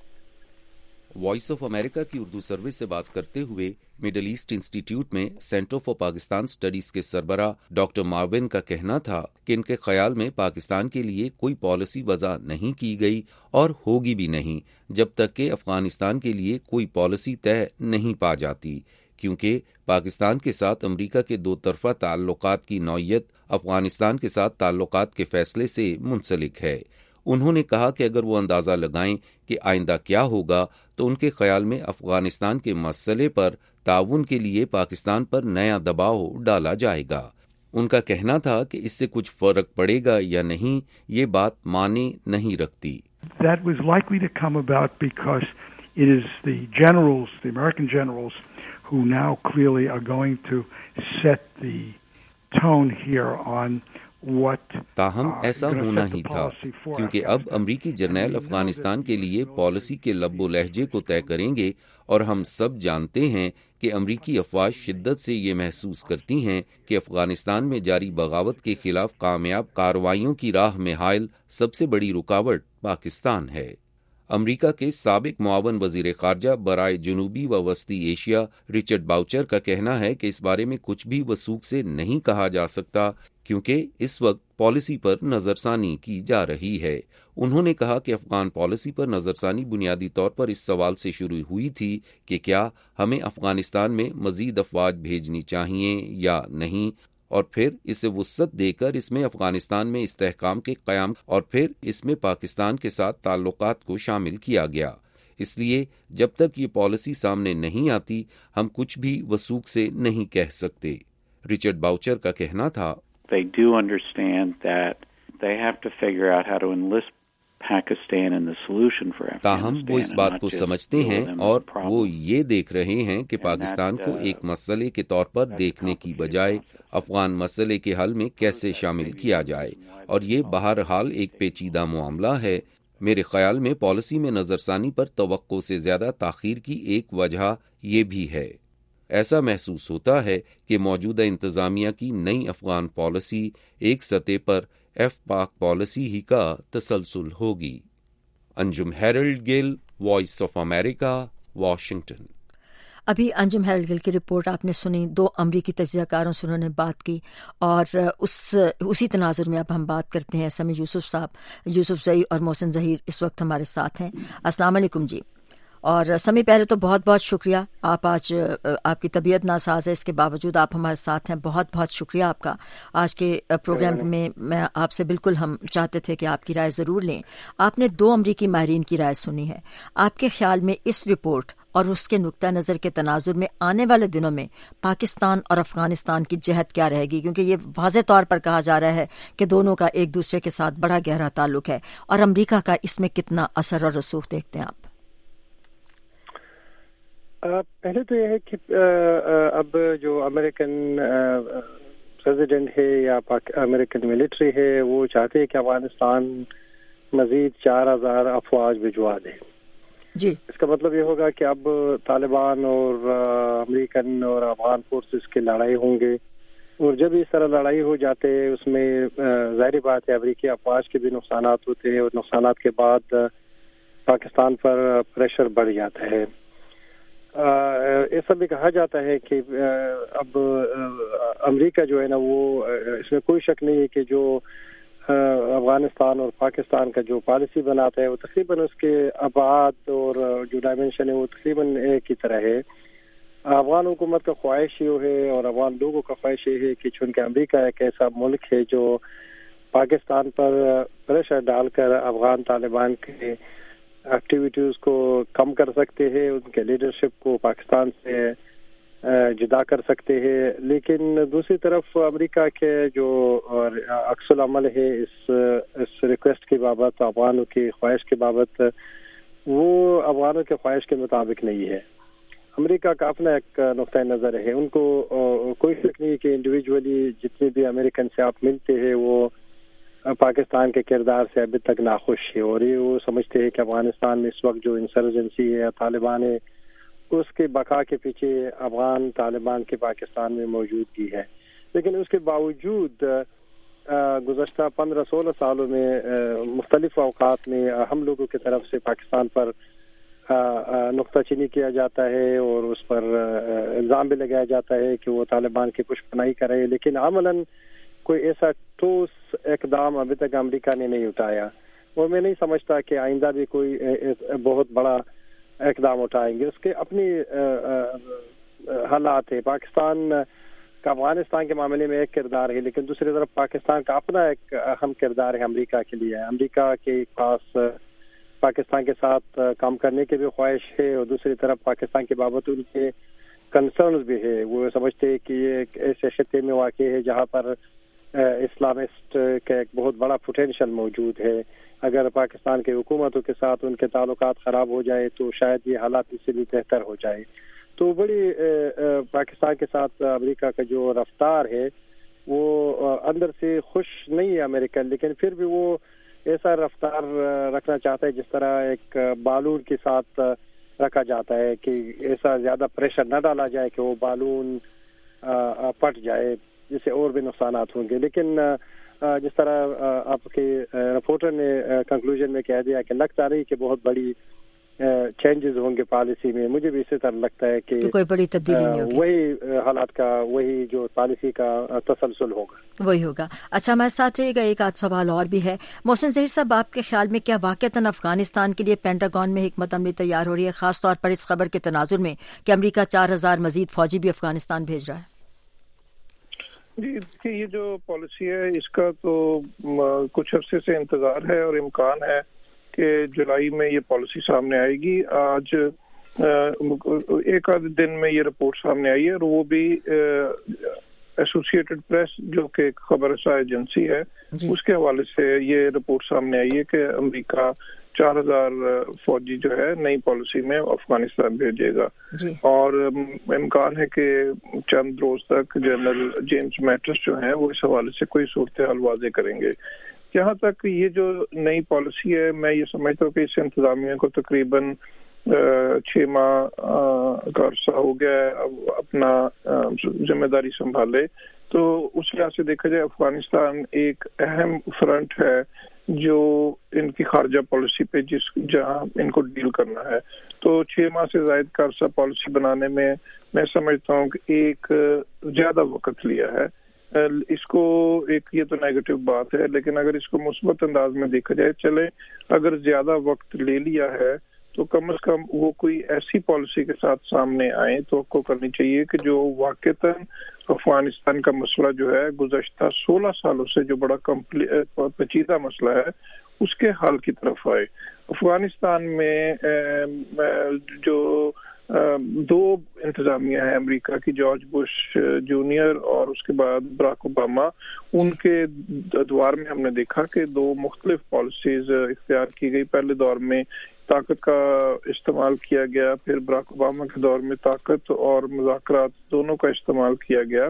وائس آف امریکہ کی اردو سروس سے بات کرتے ہوئے مڈل ایسٹ انسٹیٹیوٹ میں سینٹر فار پاکستان اسٹڈیز کے سربراہ ڈاکٹر مارون کا کہنا تھا کہ ان کے خیال میں پاکستان کے لیے کوئی پالیسی وضع نہیں کی گئی اور ہوگی بھی نہیں جب تک کہ افغانستان کے لیے کوئی پالیسی طے نہیں پا جاتی، کیونکہ پاکستان کے ساتھ امریکہ کے 2 طرفہ تعلقات کی نوعیت افغانستان کے ساتھ تعلقات کے فیصلے سے منسلک ہے. انہوں نے کہا کہ اگر وہ اندازہ لگائیں کہ آئندہ کیا ہوگا تو ان کے خیال میں افغانستان کے مسئلے پر تعاون کے لیے پاکستان پر نیا دباؤ ڈالا جائے گا. ان کا کہنا تھا کہ اس سے کچھ فرق پڑے گا یا نہیں یہ بات معنی نہیں رکھتی. That was likely to come about because it is the generals, the American generals, who now clearly are going to set the tone here on تاہم ایسا ہونا ہی تھا کیونکہ اب امریکی جرنیل افغانستان کے لیے پالیسی کے لب و لہجے کو طے کریں گے، اور ہم سب جانتے ہیں کہ امریکی افواج شدت سے یہ محسوس کرتی ہیں کہ افغانستان میں جاری بغاوت کے خلاف کامیاب کارروائیوں کی راہ میں حائل سب سے بڑی رکاوٹ پاکستان ہے۔ امریکہ کے سابق معاون وزیر خارجہ برائے جنوبی و وسطی ایشیا رچرڈ باؤچر کا کہنا ہے کہ اس بارے میں کچھ بھی وثوق سے نہیں کہا جا سکتا کیونکہ اس وقت پالیسی پر نظر ثانی کی جا رہی ہے۔ انہوں نے کہا کہ افغان پالیسی پر نظر ثانی بنیادی طور پر اس سوال سے شروع ہوئی تھی کہ کیا ہمیں افغانستان میں مزید افواج بھیجنی چاہیے یا نہیں، اور پھر اسے وسعت دے کر اس میں افغانستان میں استحکام کے قیام اور پھر اس میں پاکستان کے ساتھ تعلقات کو شامل کیا گیا۔ اس لیے جب تک یہ پالیسی سامنے نہیں آتی ہم کچھ بھی وثوق سے نہیں کہہ سکتے۔ رچرڈ باؤچر کا کہنا تھا They do understand that they have to figure out how to enlist Pakistan in the solution for Afghanistan. تاہم وہ اس بات کو سمجھتے ہیں اور وہ یہ دیکھ رہے ہیں کہ پاکستان کو ایک مسئلے کے طور پر دیکھنے کی بجائے افغان مسئلے کے حل میں کیسے شامل کیا جائے، اور یہ بہرحال ایک پیچیدہ معاملہ ہے۔ میرے خیال میں پالیسی میں نظر ثانی پر توقع سے زیادہ تاخیر کی ایک وجہ یہ بھی ہے۔ ایسا محسوس ہوتا ہے کہ موجودہ انتظامیہ کی نئی افغان پالیسی ایک سطح پر ایف پاک پالیسی ہی کا تسلسل ہوگی۔ Anjum Harold Gill, voice of America, Washington. ابھی انجم ہیرلڈ گل کی رپورٹ آپ نے سنی، دو امریکی تجزیہ کاروں سے انہوں نے بات کی، اور اسی تناظر میں اب ہم بات کرتے ہیں۔ سمیع یوسف صاحب، یوسف زئی اور محسن ظہیر اس وقت ہمارے ساتھ ہیں۔ السلام علیکم جی۔ اور سمیع، پہلے تو بہت بہت شکریہ، آپ آج آپ کی طبیعت ناساز ہے، اس کے باوجود آپ ہمارے ساتھ ہیں، بہت بہت شکریہ آپ کا۔ آج کے پروگرام میں آپ سے بالکل ہم چاہتے تھے کہ آپ کی رائے ضرور لیں۔ آپ نے دو امریکی ماہرین کی رائے سنی ہے، آپ کے خیال میں اس رپورٹ اور اس کے نقطہ نظر کے تناظر میں آنے والے دنوں میں پاکستان اور افغانستان کی جہت کیا رہے گی؟ کیونکہ یہ واضح طور پر کہا جا رہا ہے کہ دونوں کا ایک دوسرے کے ساتھ بڑا گہرا تعلق ہے، اور امریکہ کا اس میں کتنا اثر اور رسوخ دیکھتے ہیں آپ؟ پہلے تو یہ ہے کہ اب جو امریکن پریزیڈنٹ ہے یا امریکن ملٹری ہے وہ چاہتے ہیں کہ افغانستان مزید 4000 افواج بھجوا دے جی۔ اس کا مطلب یہ ہوگا کہ اب طالبان اور امریکن اور افغان فورسز کی لڑائی ہوں گے، اور جب اس طرح لڑائی ہو جاتے ہے اس میں ظاہری بات ہے امریکی افواج کے بھی نقصانات ہوتے ہیں، اور نقصانات کے بعد پاکستان پر پریشر بڑھ جاتا ہے۔ ایسا بھی کہا جاتا ہے کہ اب امریکہ جو ہے نا وہ اس میں کوئی شک نہیں ہے کہ جو افغانستان اور پاکستان کا جو پالیسی بناتا ہے وہ تقریباً اس کے ابعاد اور جو ڈائمنشن ہے وہ تقریباً ایک ہی طرح ہے۔ افغان حکومت کا خواہش یہ ہے اور افغان لوگوں کا خواہش یہ ہے کہ چونکہ امریکہ ایک ایسا ملک ہے جو پاکستان پر پریشر ڈال کر افغان طالبان کے ایکٹیویٹیز کو کم کر سکتے ہیں، ان کے لیڈرشپ کو پاکستان سے جدا کر سکتے ہیں، لیکن دوسری طرف امریکہ کے جو عکس العمل ہے اس ریکویسٹ کے بابت، افغانوں کی خواہش کے بابت، وہ افغانوں کے خواہش کے مطابق نہیں ہے۔ امریکہ کا اپنا ایک نقطۂ نظر ہے، ان کو کوئی شک نہیں کہ انڈیویجولی جتنے بھی امریکن سے آپ ملتے ہیں وہ پاکستان کے کردار سے ابھی تک ناخوش ہے، اور یہ وہ سمجھتے ہیں کہ افغانستان میں اس وقت جو انسرجنسی ہے، طالبان ہے، اس کے بقا کے پیچھے افغان طالبان کے پاکستان میں موجودگی ہے۔ لیکن اس کے باوجود گزشتہ 15-16 سالوں میں مختلف اوقات میں ہم لوگوں کی طرف سے پاکستان پر نقطہ چینی کیا جاتا ہے اور اس پر الزام بھی لگایا جاتا ہے کہ وہ طالبان کی پشت پناہی کر رہے ہیں، لیکن عملاً کوئی ایسا ٹھوس اقدام ابھی تک امریکہ نے نہیں اٹھایا، اور میں نہیں سمجھتا کہ آئندہ بھی کوئی بہت بڑا اقدام اٹھائیں گے۔ اس کے اپنی حالات ہے، پاکستان کا افغانستان کے معاملے میں ایک کردار ہے، لیکن دوسری طرف پاکستان کا اپنا ایک اہم کردار ہے امریکہ کے لیے۔ امریکہ کے پاس پاکستان کے ساتھ کام کرنے کی بھی خواہش ہے، اور دوسری طرف پاکستان کے بابت ان کے کنسرنز بھی ہے۔ وہ سمجھتے ہیں کہ یہ ایک ایسے خطے میں واقع ہے جہاں پر اسلامسٹ کا ایک بہت بڑا پوٹینشل موجود ہے۔ اگر پاکستان کی حکومتوں کے ساتھ ان کے تعلقات خراب ہو جائے تو شاید یہ حالات اس سے بھی بہتر ہو جائے۔ تو بڑی پاکستان کے ساتھ امریکہ کا جو رفتار ہے وہ اندر سے خوش نہیں ہے امریکہ، لیکن پھر بھی وہ ایسا رفتار رکھنا چاہتا ہے جس طرح ایک بالون کے ساتھ رکھا جاتا ہے، کہ ایسا زیادہ پریشر نہ ڈالا جائے کہ وہ بالون پھٹ جائے جس سے اور بھی نقصانات ہوں گے. لیکن جس طرح آپ کے رپورٹر نے کنکلوژن میں کہہ دیا کہ لگتا نہیں کہ بہت بڑی چینجز ہوں گے پالیسی میں، مجھے بھی اسی طرح لگتا ہے کہ کوئی بڑی تبدیلی نہیں ہوگی، وہی حالات کا وہی جو پالیسی کا تسلسل ہوگا وہی ہوگا. اچھا ہمارے ساتھ رہے گا، ایک آدھ سوال اور بھی ہے. محسن ظہیر صاحب، آپ کے خیال میں کیا واقعتاً افغانستان کے لیے پینٹاگون میں حکمت عملی تیار ہو رہی ہے، خاص طور پر اس خبر کے تناظر میں کہ امریکہ 4000 مزید فوجی بھی افغانستان بھیج رہا ہے؟ جی دیکھیے، یہ جو پالیسی ہے اس کا تو کچھ عرصے سے انتظار ہے اور امکان ہے کہ جولائی میں یہ پالیسی سامنے آئے گی. آج ایک آدھ دن میں یہ رپورٹ سامنے آئی ہے، اور وہ بھی ایسوسیٹڈ پریس جو کہ ایک خبر رساں ایجنسی ہے اس کے حوالے سے یہ رپورٹ سامنے آئی ہے کہ امریکہ 4000 فوجی جو ہے نئی پالیسی میں افغانستان بھیجے گا. اور امکان ہے کہ چند روز تک جنرل جیمز میٹس جو ہیں وہ اس حوالے سے کوئی صورتحال واضح کریں گے. جہاں تک یہ جو نئی پالیسی ہے، میں یہ سمجھتا ہوں کہ اس انتظامیہ کو تقریباً 6 ماہ کا عرصہ ہو گیا ہے اب اپنا ذمہ داری سنبھالے. تو اس لحاظ سے دیکھا جائے افغانستان ایک اہم فرنٹ ہے جو ان کی خارجہ پالیسی پہ جہاں ان کو ڈیل کرنا ہے. تو 6 ماہ سے زائد کا عرصہ پالیسی بنانے میں سمجھتا ہوں کہ ایک زیادہ وقت لیا ہے. اس کو ایک یہ تو نیگیٹو بات ہے، لیکن اگر اس کو مثبت انداز میں دیکھا جائے، چلے اگر زیادہ وقت لے لیا ہے تو کم از کم وہ کوئی ایسی پالیسی کے ساتھ سامنے آئیں تو کو کرنی چاہیے کہ جو واقعتاً افغانستان کا مسئلہ جو ہے گزشتہ 16 سالوں سے جو بڑا پیچیدہ مسئلہ ہے اس کے حل کی طرف آئے. افغانستان میں جو 2 انتظامیہ ہیں امریکہ کی، جارج بش جونیئر اور اس کے بعد براک اوباما، ان کے ادوار میں ہم نے دیکھا کہ 2 مختلف پالیسیز اختیار کی گئی. پہلے دور میں طاقت کا استعمال کیا گیا، پھر براک اوباما کے دور میں طاقت اور مذاکرات دونوں کا استعمال کیا گیا،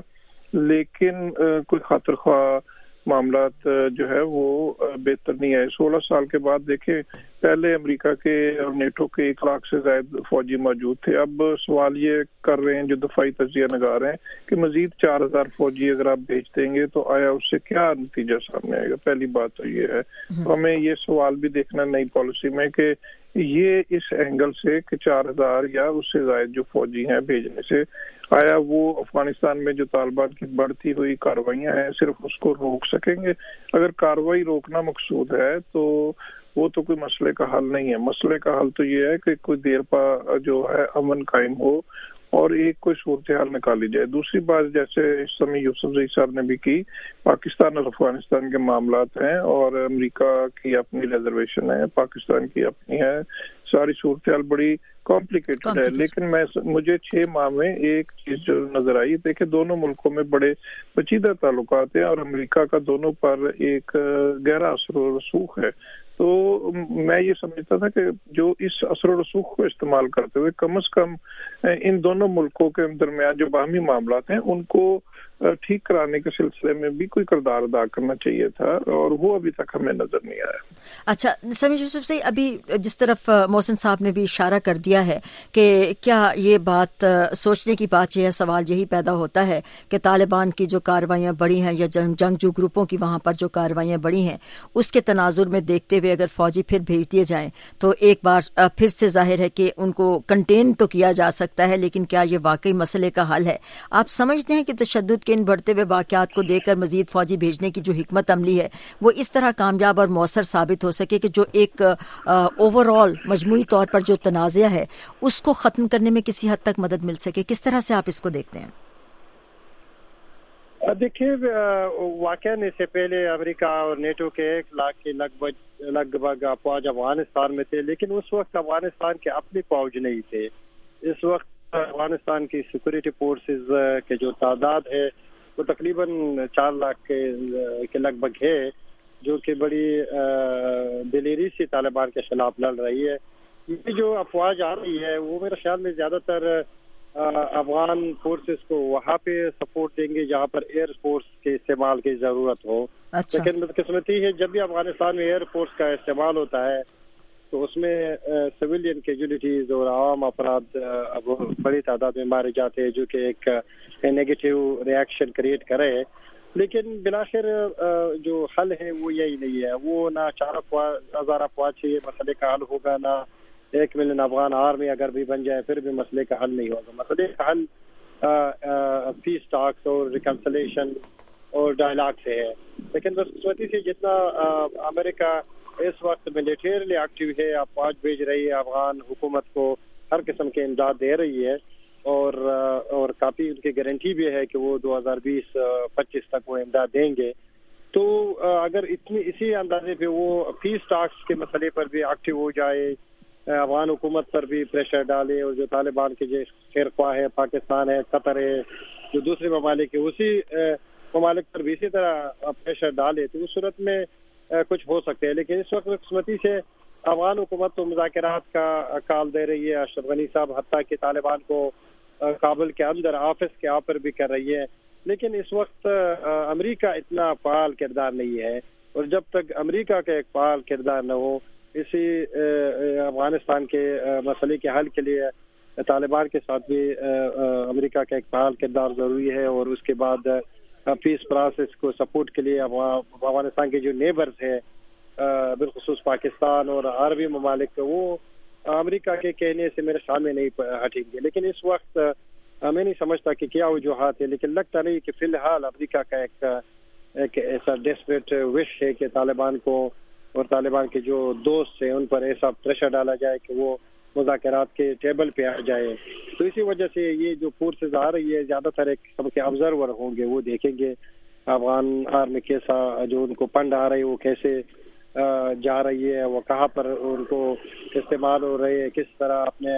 لیکن کوئی خاطر خواہ معاملات جو ہے وہ بہتر نہیں آئے. 16 سال کے بعد دیکھیں، پہلے امریکہ کے اور نیٹو کے 1 لاکھ سے زائد فوجی موجود تھے. اب سوال یہ کر رہے ہیں جو دفاعی تجزیہ نگار ہیں کہ مزید 4000 فوجی اگر آپ بھیج دیں گے تو آیا اس سے کیا نتیجہ سامنے آئے گا؟ پہلی بات تو یہ ہے. تو ہمیں یہ سوال بھی دیکھنا نئی پالیسی میں کہ یہ اس اینگل سے کہ 4000 یا اس سے زائد جو فوجی ہیں بھیجنے سے آیا وہ افغانستان میں جو طالبان کی بڑھتی ہوئی کارروائیاں ہیں صرف اس کو روک سکیں گے؟ اگر کارروائی روکنا مقصود ہے تو وہ تو کوئی مسئلے کا حل نہیں ہے. مسئلے کا حل تو یہ ہے کہ کوئی دیر پا جو ہے امن قائم ہو اور ایک کوئی صورتحال نکالی جائے. دوسری بات جیسے سمیع یوسفزئی صاحب نے بھی کی، پاکستان اور افغانستان کے معاملات ہیں اور امریکہ کی اپنی ریزرویشن ہے، پاکستان کی اپنی ہے، ساری صورتحال بڑی کمپلیکیٹڈ ہے. لیکن مجھے 6 ماہ میں ایک چیز جو نظر آئی، دیکھیں دونوں ملکوں میں بڑے پیچیدہ تعلقات ہیں اور امریکہ کا دونوں پر ایک گہرا اثر و رسوخ ہے. تو میں یہ سمجھتا تھا کہ جو اس اثر و رسوخ کو استعمال کرتے ہوئے کم از کم ان دونوں ملکوں کے درمیان جو باہمی معاملات ہیں ان کو ٹھیک کرانے کے سلسلے میں بھی کوئی کردار ادا کرنا چاہیے تھا، اور وہ ابھی تک ہمیں نظر نہیں آیا. اچھا سمیع یوسف سے ابھی جس طرف محسن صاحب نے بھی اشارہ کر دیا ہے کہ کیا یہ بات سوچنے کی بات یہ ہے، سوال یہی پیدا ہوتا ہے کہ طالبان کی جو کارروائیاں بڑی ہیں یا جنگجو گروپوں کی وہاں پر جو کارروائیاں بڑی ہیں اس کے تناظر میں دیکھتے ہوئے اگر فوجی پھر بھیج دیے جائیں تو ایک بار پھر سے ظاہر ہے کہ ان کو کنٹین تو کیا جا سکتا ہے، لیکن کیا یہ واقعی مسئلے کا حل ہے؟ آپ سمجھتے ہیں کہ تشدد کے ان بڑھتے ہوئے واقعات کو دیکھ کر مزید فوجی بھیجنے کی جو حکمت عملی ہے وہ اس طرح کامیاب اور مؤثر ثابت ہو سکے کہ جو ایک اوور آل مجموعی طور پر جو تنازع ہے اس کو ختم کرنے میں کسی حد تک مدد مل سکے؟ کس طرح سے آپ اس کو دیکھتے ہیں؟ دیکھیے واقعہ اس سے پہلے امریکہ اور نیٹو کے 1 لاکھ کے لگ بھگ افواج افغانستان میں تھے، لیکن اس وقت افغانستان کے اپنی فوج نہیں تھے. اس وقت افغانستان کی سیکورٹی فورسز کے جو تعداد ہے وہ تقریباً 4 لاکھ کے لگ بھگ ہے، جو کہ بڑی دلیری سے طالبان کے خلاف لڑ رہی ہے. یہ جو افواج آ رہی ہے وہ میرے خیال میں زیادہ تر افغان فورسز کو وہاں پہ سپورٹ دیں گے جہاں پر ایئر فورس کے استعمال کی ضرورت ہو. لیکن بدقسمتی ہے جب بھی افغانستان میں ایئر فورس کا استعمال ہوتا ہے تو اس میں سویلین کیجولیٹیز اور عوام افراد بڑی تعداد میں مارے جاتے ہیں جو کہ ایک نیگیٹو ریئیکشن کریٹ کرے. لیکن بالآخر جو حل ہے وہ یہی نہیں ہے. وہ نہ 4,000 افواج سے یہ مسئلے کا حل ہوگا, نہ 1 ملین افغان آرمی اگر بھی بن جائے پھر بھی مسئلے کا حل نہیں ہوگا. مسئلے کا حل پیس ٹاکس اور ریکنسلیشن اور ڈائلاگ سے ہے. لیکن بدقسمتی سے جتنا امریکہ اس وقت ملیٹریلی ایکٹیو ہے, افواج بھیج رہی ہے, افغان حکومت کو ہر قسم کی امداد دے رہی ہے اور کافی ان کی گارنٹی بھی ہے کہ وہ 2020-25 تک وہ امداد دیں گے. تو اگر اسی اندازے پہ وہ پیس ٹاکس کے مسئلے پر بھی ایکٹیو ہو جائے, افغان حکومت پر بھی پریشر ڈالے, اور جو طالبان کے جو خیرخواہ ہے, پاکستان ہے, قطر ہے, جو دوسرے ممالک ہے, اسی ممالک پر بھی اسی طرح پریشر ڈالے, تو اس صورت میں کچھ ہو سکتے ہیں. لیکن اس وقت قسمتی سے افغان حکومت تو مذاکرات کا کال دے رہی ہے. اشرف غنی صاحب حتیٰ کہ طالبان کو کابل کے اندر آفس کے آفر بھی کر رہی ہے. لیکن اس وقت امریکہ اتنا فعال کردار نہیں ہے, اور جب تک امریکہ کا ایک فعال کردار نہ ہو, اسی افغانستان کے مسئلے کے حل کے لیے طالبان کے ساتھ بھی امریکہ کا ایک فعال کردار ضروری ہے. اور اس کے بعد پیس پروسیس کو سپورٹ کے لیے افغانستان کے جو نیبرز ہیں بالخصوص پاکستان اور عربی ممالک, وہ امریکہ کے کہنے سے میرے خیال میں نہیں ہٹیں گے. لیکن اس وقت میں نہیں سمجھتا کہ کیا وجوہات ہے, لیکن لگتا نہیں کہ فی الحال امریکہ کا ایک ایسا ڈیسپریٹ وش ہے کہ طالبان کو اور طالبان کے جو دوست ہیں ان پر ایسا پریشر ڈالا جائے کہ وہ مذاکرات کے ٹیبل پہ آ جائے. تو اسی وجہ سے یہ جو فورسز آ رہی ہے زیادہ تر ایک قسم کے آبزرور ہوں گے, وہ دیکھیں گے افغان آرمی کیسا جو ان کو فنڈ آ رہی ہے وہ کیسے جا رہی ہے, وہ کہاں پر ان کو استعمال ہو رہے ہیں, کس طرح اپنے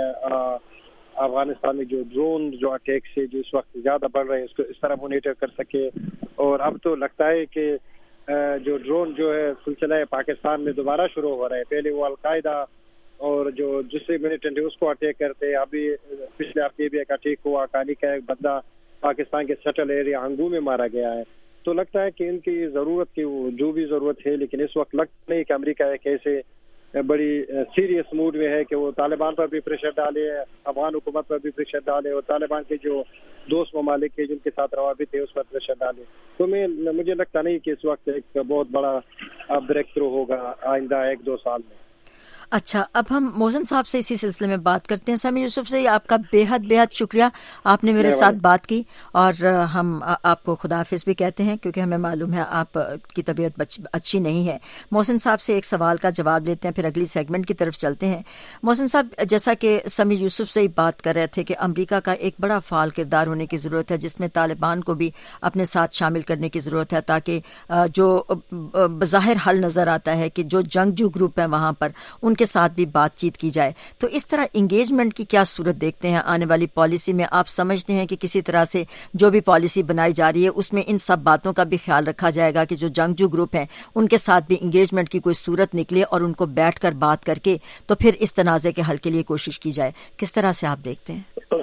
افغانستان میں جو ڈرون جو اٹیک سے جو اس وقت زیادہ بڑھ رہے ہیں اس کو اس طرح مونیٹر کر سکے. اور اب تو لگتا ہے کہ جو ڈرون جو ہے سلسلہ پاکستان میں دوبارہ شروع ہو رہا ہے. پہلے وہ القاعدہ اور جو دوسرے ملیٹنٹ ہے اس کو اٹیک کرتے, ابھی پچھلے ہفتے بھی ایک اٹیک ہوا, کانی کا ایک بندہ پاکستان کے سٹل ایریا ہنگو میں مارا گیا ہے. تو لگتا ہے کہ ان کی ضرورت کی جو بھی ضرورت ہے, لیکن اس وقت لگتا نہیں کہ امریکہ ایک ایسے بڑی سیریس موڈ میں ہے کہ وہ طالبان پر بھی پریشر ڈالے, افغان حکومت پر بھی پریشر ڈالے, اور طالبان کے جو دوست ممالک کے جن کے ساتھ روابط ہے اس پر پریشر ڈالے. تو مجھے لگتا نہیں کہ اس وقت ایک بہت بڑا بریک تھرو ہوگا آئندہ 1-2 سال میں. اچھا, اب ہم محسن صاحب سے اسی سلسلے میں بات کرتے ہیں. سمیع یوسف سے آپ کا بے حد شکریہ, آپ نے میرے ساتھ بات کی, اور ہم آپ کو خدا حافظ بھی کہتے ہیں کیونکہ ہمیں معلوم ہے آپ کی طبیعت اچھی نہیں ہے. محسن صاحب سے ایک سوال کا جواب لیتے ہیں, پھر اگلی سیگمنٹ کی طرف چلتے ہیں. محسن صاحب, جیسا کہ سمیع یوسف سے بات کر رہے تھے کہ امریکہ کا ایک بڑا فعال کردار ہونے کی ضرورت ہے, جس میں طالبان کو بھی اپنے ساتھ شامل کرنے کی ضرورت ہے, تاکہ جو بظاہر حل نظر آتا ہے کہ جو جنگجو گروپ ہے وہاں پر ان کے ساتھ بھی بات چیت کی جائے. تو اس طرح انگیجمنٹ کی کیا صورت دیکھتے ہیں آنے والی پالیسی میں؟ آپ سمجھتے ہیں کہ کسی طرح سے جو بھی پالیسی بنائی جا رہی ہے اس میں ان سب باتوں کا بھی خیال رکھا جائے گا کہ جو جنگجو گروپ ہیں ان کے ساتھ بھی انگیجمنٹ کی کوئی صورت نکلے اور ان کو بیٹھ کر بات کر کے تو پھر اس تنازع کے حل کے لیے کوشش کی جائے؟ کس طرح سے آپ دیکھتے ہیں؟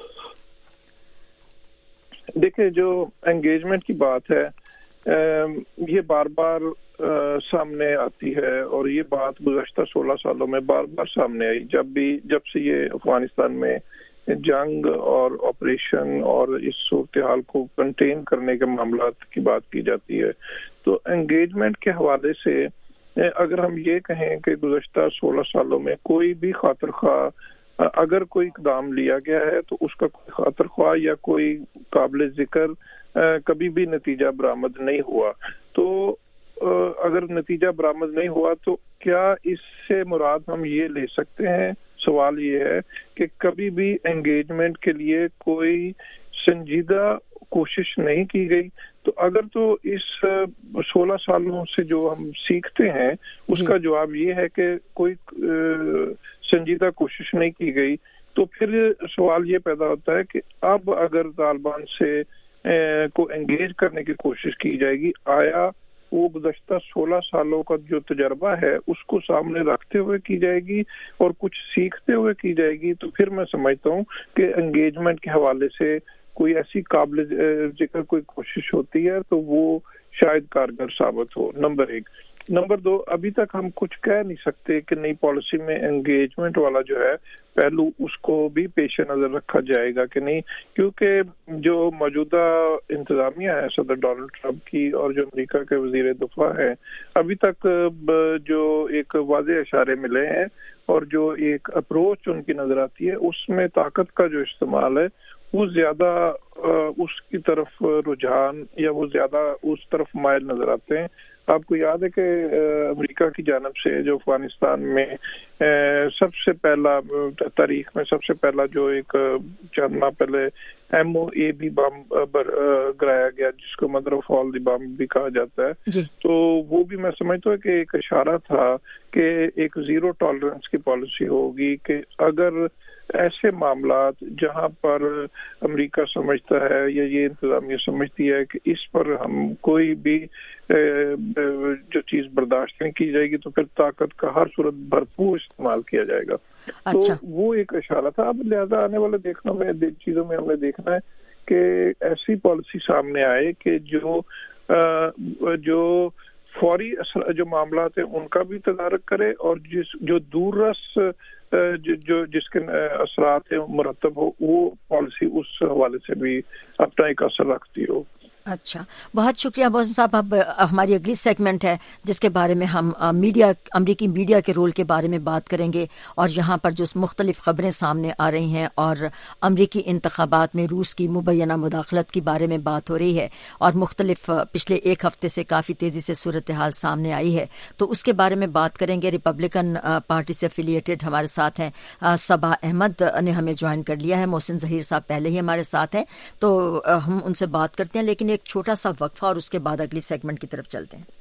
دیکھیں, جو انگیجمنٹ کی بات ہے یہ بار بار سامنے آتی ہے, اور یہ بات گزشتہ 16 سالوں میں بار بار سامنے آئی. جب سے یہ افغانستان میں جنگ اور آپریشن اور اس صورتحال کو کنٹین کرنے کے معاملات کی بات کی جاتی ہے, تو انگیجمنٹ کے حوالے سے اگر ہم یہ کہیں کہ گزشتہ 16 سالوں میں کوئی بھی خاطر خواہ اگر کوئی اقدام لیا گیا ہے تو اس کا کوئی خاطر خواہ یا کوئی قابل ذکر کبھی بھی نتیجہ برآمد نہیں ہوا. تو اگر نتیجہ برآمد نہیں ہوا تو کیا اس سے مراد ہم یہ لے سکتے ہیں؟ سوال یہ ہے کہ کبھی بھی انگیجمنٹ کے لیے کوئی سنجیدہ کوشش نہیں کی گئی. تو اگر تو اس 16 سالوں سے جو ہم سیکھتے ہیں اس کا جواب یہ ہے کہ کوئی سنجیدہ کوشش نہیں کی گئی, تو پھر سوال یہ پیدا ہوتا ہے کہ اب اگر طالبان سے کو انگیج کرنے کی کوشش کی جائے گی, آیا وہ گزشتہ 16 سالوں کا جو تجربہ ہے اس کو سامنے رکھتے ہوئے کی جائے گی اور کچھ سیکھتے ہوئے کی جائے گی، تو پھر میں سمجھتا ہوں کہ انگیجمنٹ کے حوالے سے کوئی ایسی قابل ذکر کوئی کوشش ہوتی ہے تو وہ شاید کارگر ثابت ہو، نمبر 1۔ نمبر 2، ابھی تک ہم کچھ کہہ نہیں سکتے کہ نئی پالیسی میں انگیجمنٹ والا جو ہے پہلو اس کو بھی پیش نظر رکھا جائے گا کہ نہیں، کیونکہ جو موجودہ انتظامیہ ہے صدر ڈونلڈ ٹرمپ کی اور جو امریکہ کے وزیر دفاع ہے، ابھی تک جو ایک واضح اشارے ملے ہیں اور جو ایک اپروچ ان کی نظر آتی ہے اس میں طاقت کا جو استعمال ہے وہ زیادہ اس کی طرف رجحان یا وہ زیادہ اس طرف مائل نظر آتے ہیں۔ آپ کو یاد ہے کہ امریکہ کی جانب سے جو افغانستان میں سب سے پہلا تاریخ میں سب سے پہلا جو ایک چند ماہ پہلے MOAB بم گرایا گیا جس کو مدر آف آل دی بم بھی کہا جاتا ہے، تو وہ بھی میں سمجھتا ہوں کہ ایک اشارہ تھا کہ ایک زیرو ٹالرنس کی پالیسی ہوگی کہ اگر ایسے معاملات جہاں پر امریکہ سمجھتا ہے یا یہ انتظامیہ سمجھتی ہے کہ اس پر ہم کوئی بھی جو چیز برداشت نہیں کی جائے گی تو پھر طاقت کا ہر صورت بھرپور استعمال کیا جائے گا۔ تو وہ ایک اشارہ تھا۔ اب لہذا آنے والے چیزوں میں ہم نے دیکھنا ہے کہ ایسی پالیسی سامنے آئے کہ جو فوری جو معاملات ہیں ان کا بھی تدارک کرے اور جو دور رس جس کے اثرات ہیں مرتب ہو وہ پالیسی اس حوالے سے بھی اپنا ایک اثر رکھتی ہو۔ اچھا، بہت شکریہ محسن صاحب۔ اب ہماری اگلی سیگمنٹ ہے جس کے بارے میں ہم امریکی میڈیا کے رول کے بارے میں بات کریں گے اور یہاں پر جو مختلف خبریں سامنے آ رہی ہیں اور امریکی انتخابات میں روس کی مبینہ مداخلت کے بارے میں بات ہو رہی ہے اور مختلف پچھلے ایک ہفتے سے کافی تیزی سے صورتحال سامنے آئی ہے، تو اس کے بارے میں بات کریں گے۔ ریپبلکن پارٹی سے افیلیٹڈ ہمارے ساتھ ہیں صبا احمد نے ہمیں جوائن کر لیا ہے، محسن ظہیر صاحب پہلے ہی ہمارے ساتھ ہیں، تو ہم ان سے بات کرتے ہیں، لیکن ایک چھوٹا سا وقفہ اور اس کے بعد اگلی سیگمنٹ کی طرف چلتے ہیں۔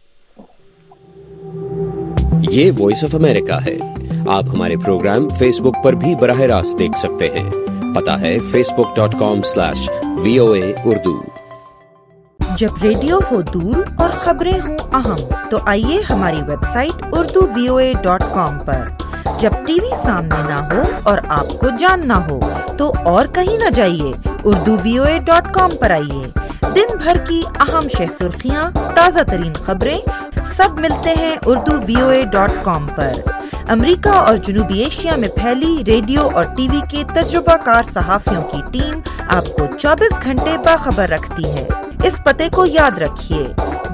یہ وائس آف امریکہ ہے۔ آپ ہمارے پروگرام فیس بک پر بھی براہ راست دیکھ سکتے ہیں، پتہ ہے facebook.com/VOA اردو۔ جب ریڈیو ہو دور اور خبریں ہوں اہم تو آئیے ہماری ویب سائٹ urduvoa.com پر۔ جب ٹی وی سامنے نہ ہو اور آپ کو جاننا ہو تو اور کہیں نہ جائیے، urduvoa.com پر آئیے۔ دن بھر کی اہم سرخیاں، تازہ ترین خبریں سب ملتے ہیں urduvoa.com پر۔ امریکہ اور جنوبی ایشیا میں پھیلی ریڈیو اور ٹی وی کے تجربہ کار صحافیوں کی ٹیم آپ کو 24 گھنٹے باخبر رکھتی ہے۔ اس پتے کو یاد رکھیے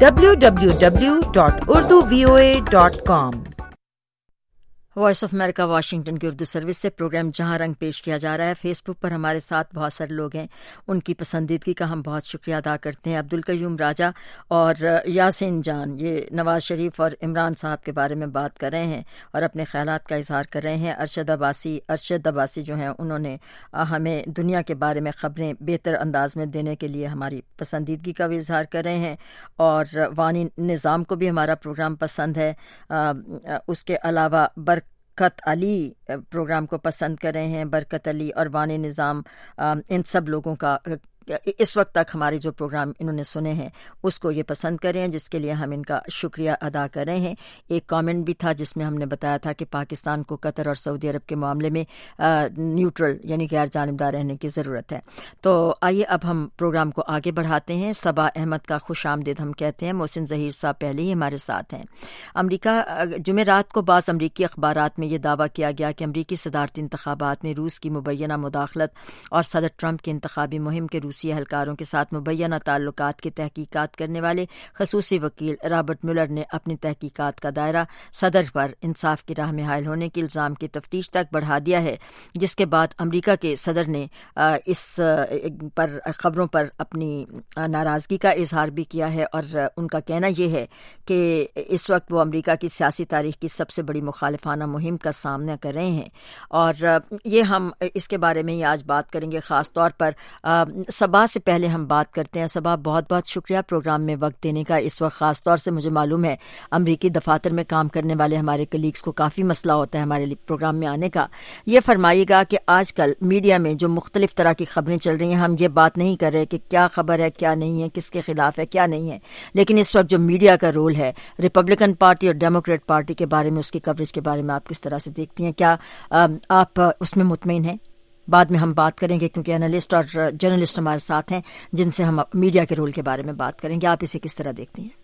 www.urduvoa.com۔ Voice of America Washington کی اردو سروس سے پروگرام جہاں رنگ پیش کیا جا رہا ہے۔ فیس بک پر ہمارے ساتھ بہت سارے لوگ ہیں، ان کی پسندیدگی کا ہم بہت شکریہ ادا کرتے ہیں۔ عبدالقیوم راجہ اور یاسین جان یہ نواز شریف اور عمران صاحب کے بارے میں بات کر رہے ہیں اور اپنے خیالات کا اظہار کر رہے ہیں۔ ارشد عباسی جو ہیں انہوں نے ہمیں دنیا کے بارے میں خبریں بہتر انداز میں دینے کے لیے ہماری پسندیدگی کا بھی اظہار کر رہے ہیں، اور وانی نظام کو بھی ہمارا پروگرام پسند ہے۔ اس کے علاوہ برکت علی پروگرام کو پسند کر رہے ہیں۔ برکت علی اور وانی نظام ان سب لوگوں کا اس وقت تک ہمارے جو پروگرام انہوں نے سنے ہیں اس کو یہ پسند کر رہے ہیں، جس کے لیے ہم ان کا شکریہ ادا کر رہے ہیں۔ ایک کامنٹ بھی تھا جس میں ہم نے بتایا تھا کہ پاکستان کو قطر اور سعودی عرب کے معاملے میں نیوٹرل یعنی غیر جانبدار رہنے کی ضرورت ہے۔ تو آئیے اب ہم پروگرام کو آگے بڑھاتے ہیں۔ صبا احمد کا خوش آمدید ہم کہتے ہیں۔ محسن ظہیر صاحب پہلے ہی ہمارے ساتھ ہیں۔ جمعرات کو بعض امریکی اخبارات میں یہ دعویٰ کیا گیا کہ امریکی صدارتی انتخابات میں روس کی مبینہ مداخلت اور صدر ٹرمپ کی انتخابی مہم کے روسی اہلکاروں کے ساتھ مبینہ تعلقات کی تحقیقات کرنے والے خصوصی وکیل رابرٹ میولر نے اپنی تحقیقات کا دائرہ صدر پر انصاف کی راہ میں حائل ہونے کے الزام کی تفتیش تک بڑھا دیا ہے، جس کے بعد امریکہ کے صدر نے اس پر خبروں پر اپنی ناراضگی کا اظہار بھی کیا ہے، اور ان کا کہنا یہ ہے کہ اس وقت وہ امریکہ کی سیاسی تاریخ کی سب سے بڑی مخالفانہ مہم کا سامنا کر رہے ہیں، اور یہ ہم اس کے بارے میں ہی آج بات کریں گے۔ خاص طور پر صبا سے پہلے ہم بات کرتے ہیں. صبا, بہت بہت شکریہ پروگرام میں وقت دینے کا. اس وقت خاص طور سے مجھے معلوم ہے امریکی دفاتر میں کام کرنے والے ہمارے کلیگس کو کافی مسئلہ ہوتا ہے ہمارے پروگرام میں آنے کا. یہ فرمائیے گا کہ آج کل میڈیا میں جو مختلف طرح کی خبریں چل رہی ہیں, ہم یہ بات نہیں کر رہے کہ کیا خبر ہے کیا نہیں ہے, کس کے خلاف ہے کیا نہیں ہے, لیکن اس وقت جو میڈیا کا رول ہے, ریپبلکن پارٹی اور ڈیموکریٹ پارٹی کے بارے میں, اس کی کوریج کے بارے میں آپ کس طرح سے دیکھتی ہیں؟ کیا آپ اس میں مطمئن ہیں؟ بعد میں ہم بات کریں گے کیونکہ انالسٹ اور جرنلسٹ ہمارے ساتھ ہیں جن سے ہم میڈیا کے رول کے بارے میں بات کریں گے. آپ اسے کس طرح دیکھتی ہیں؟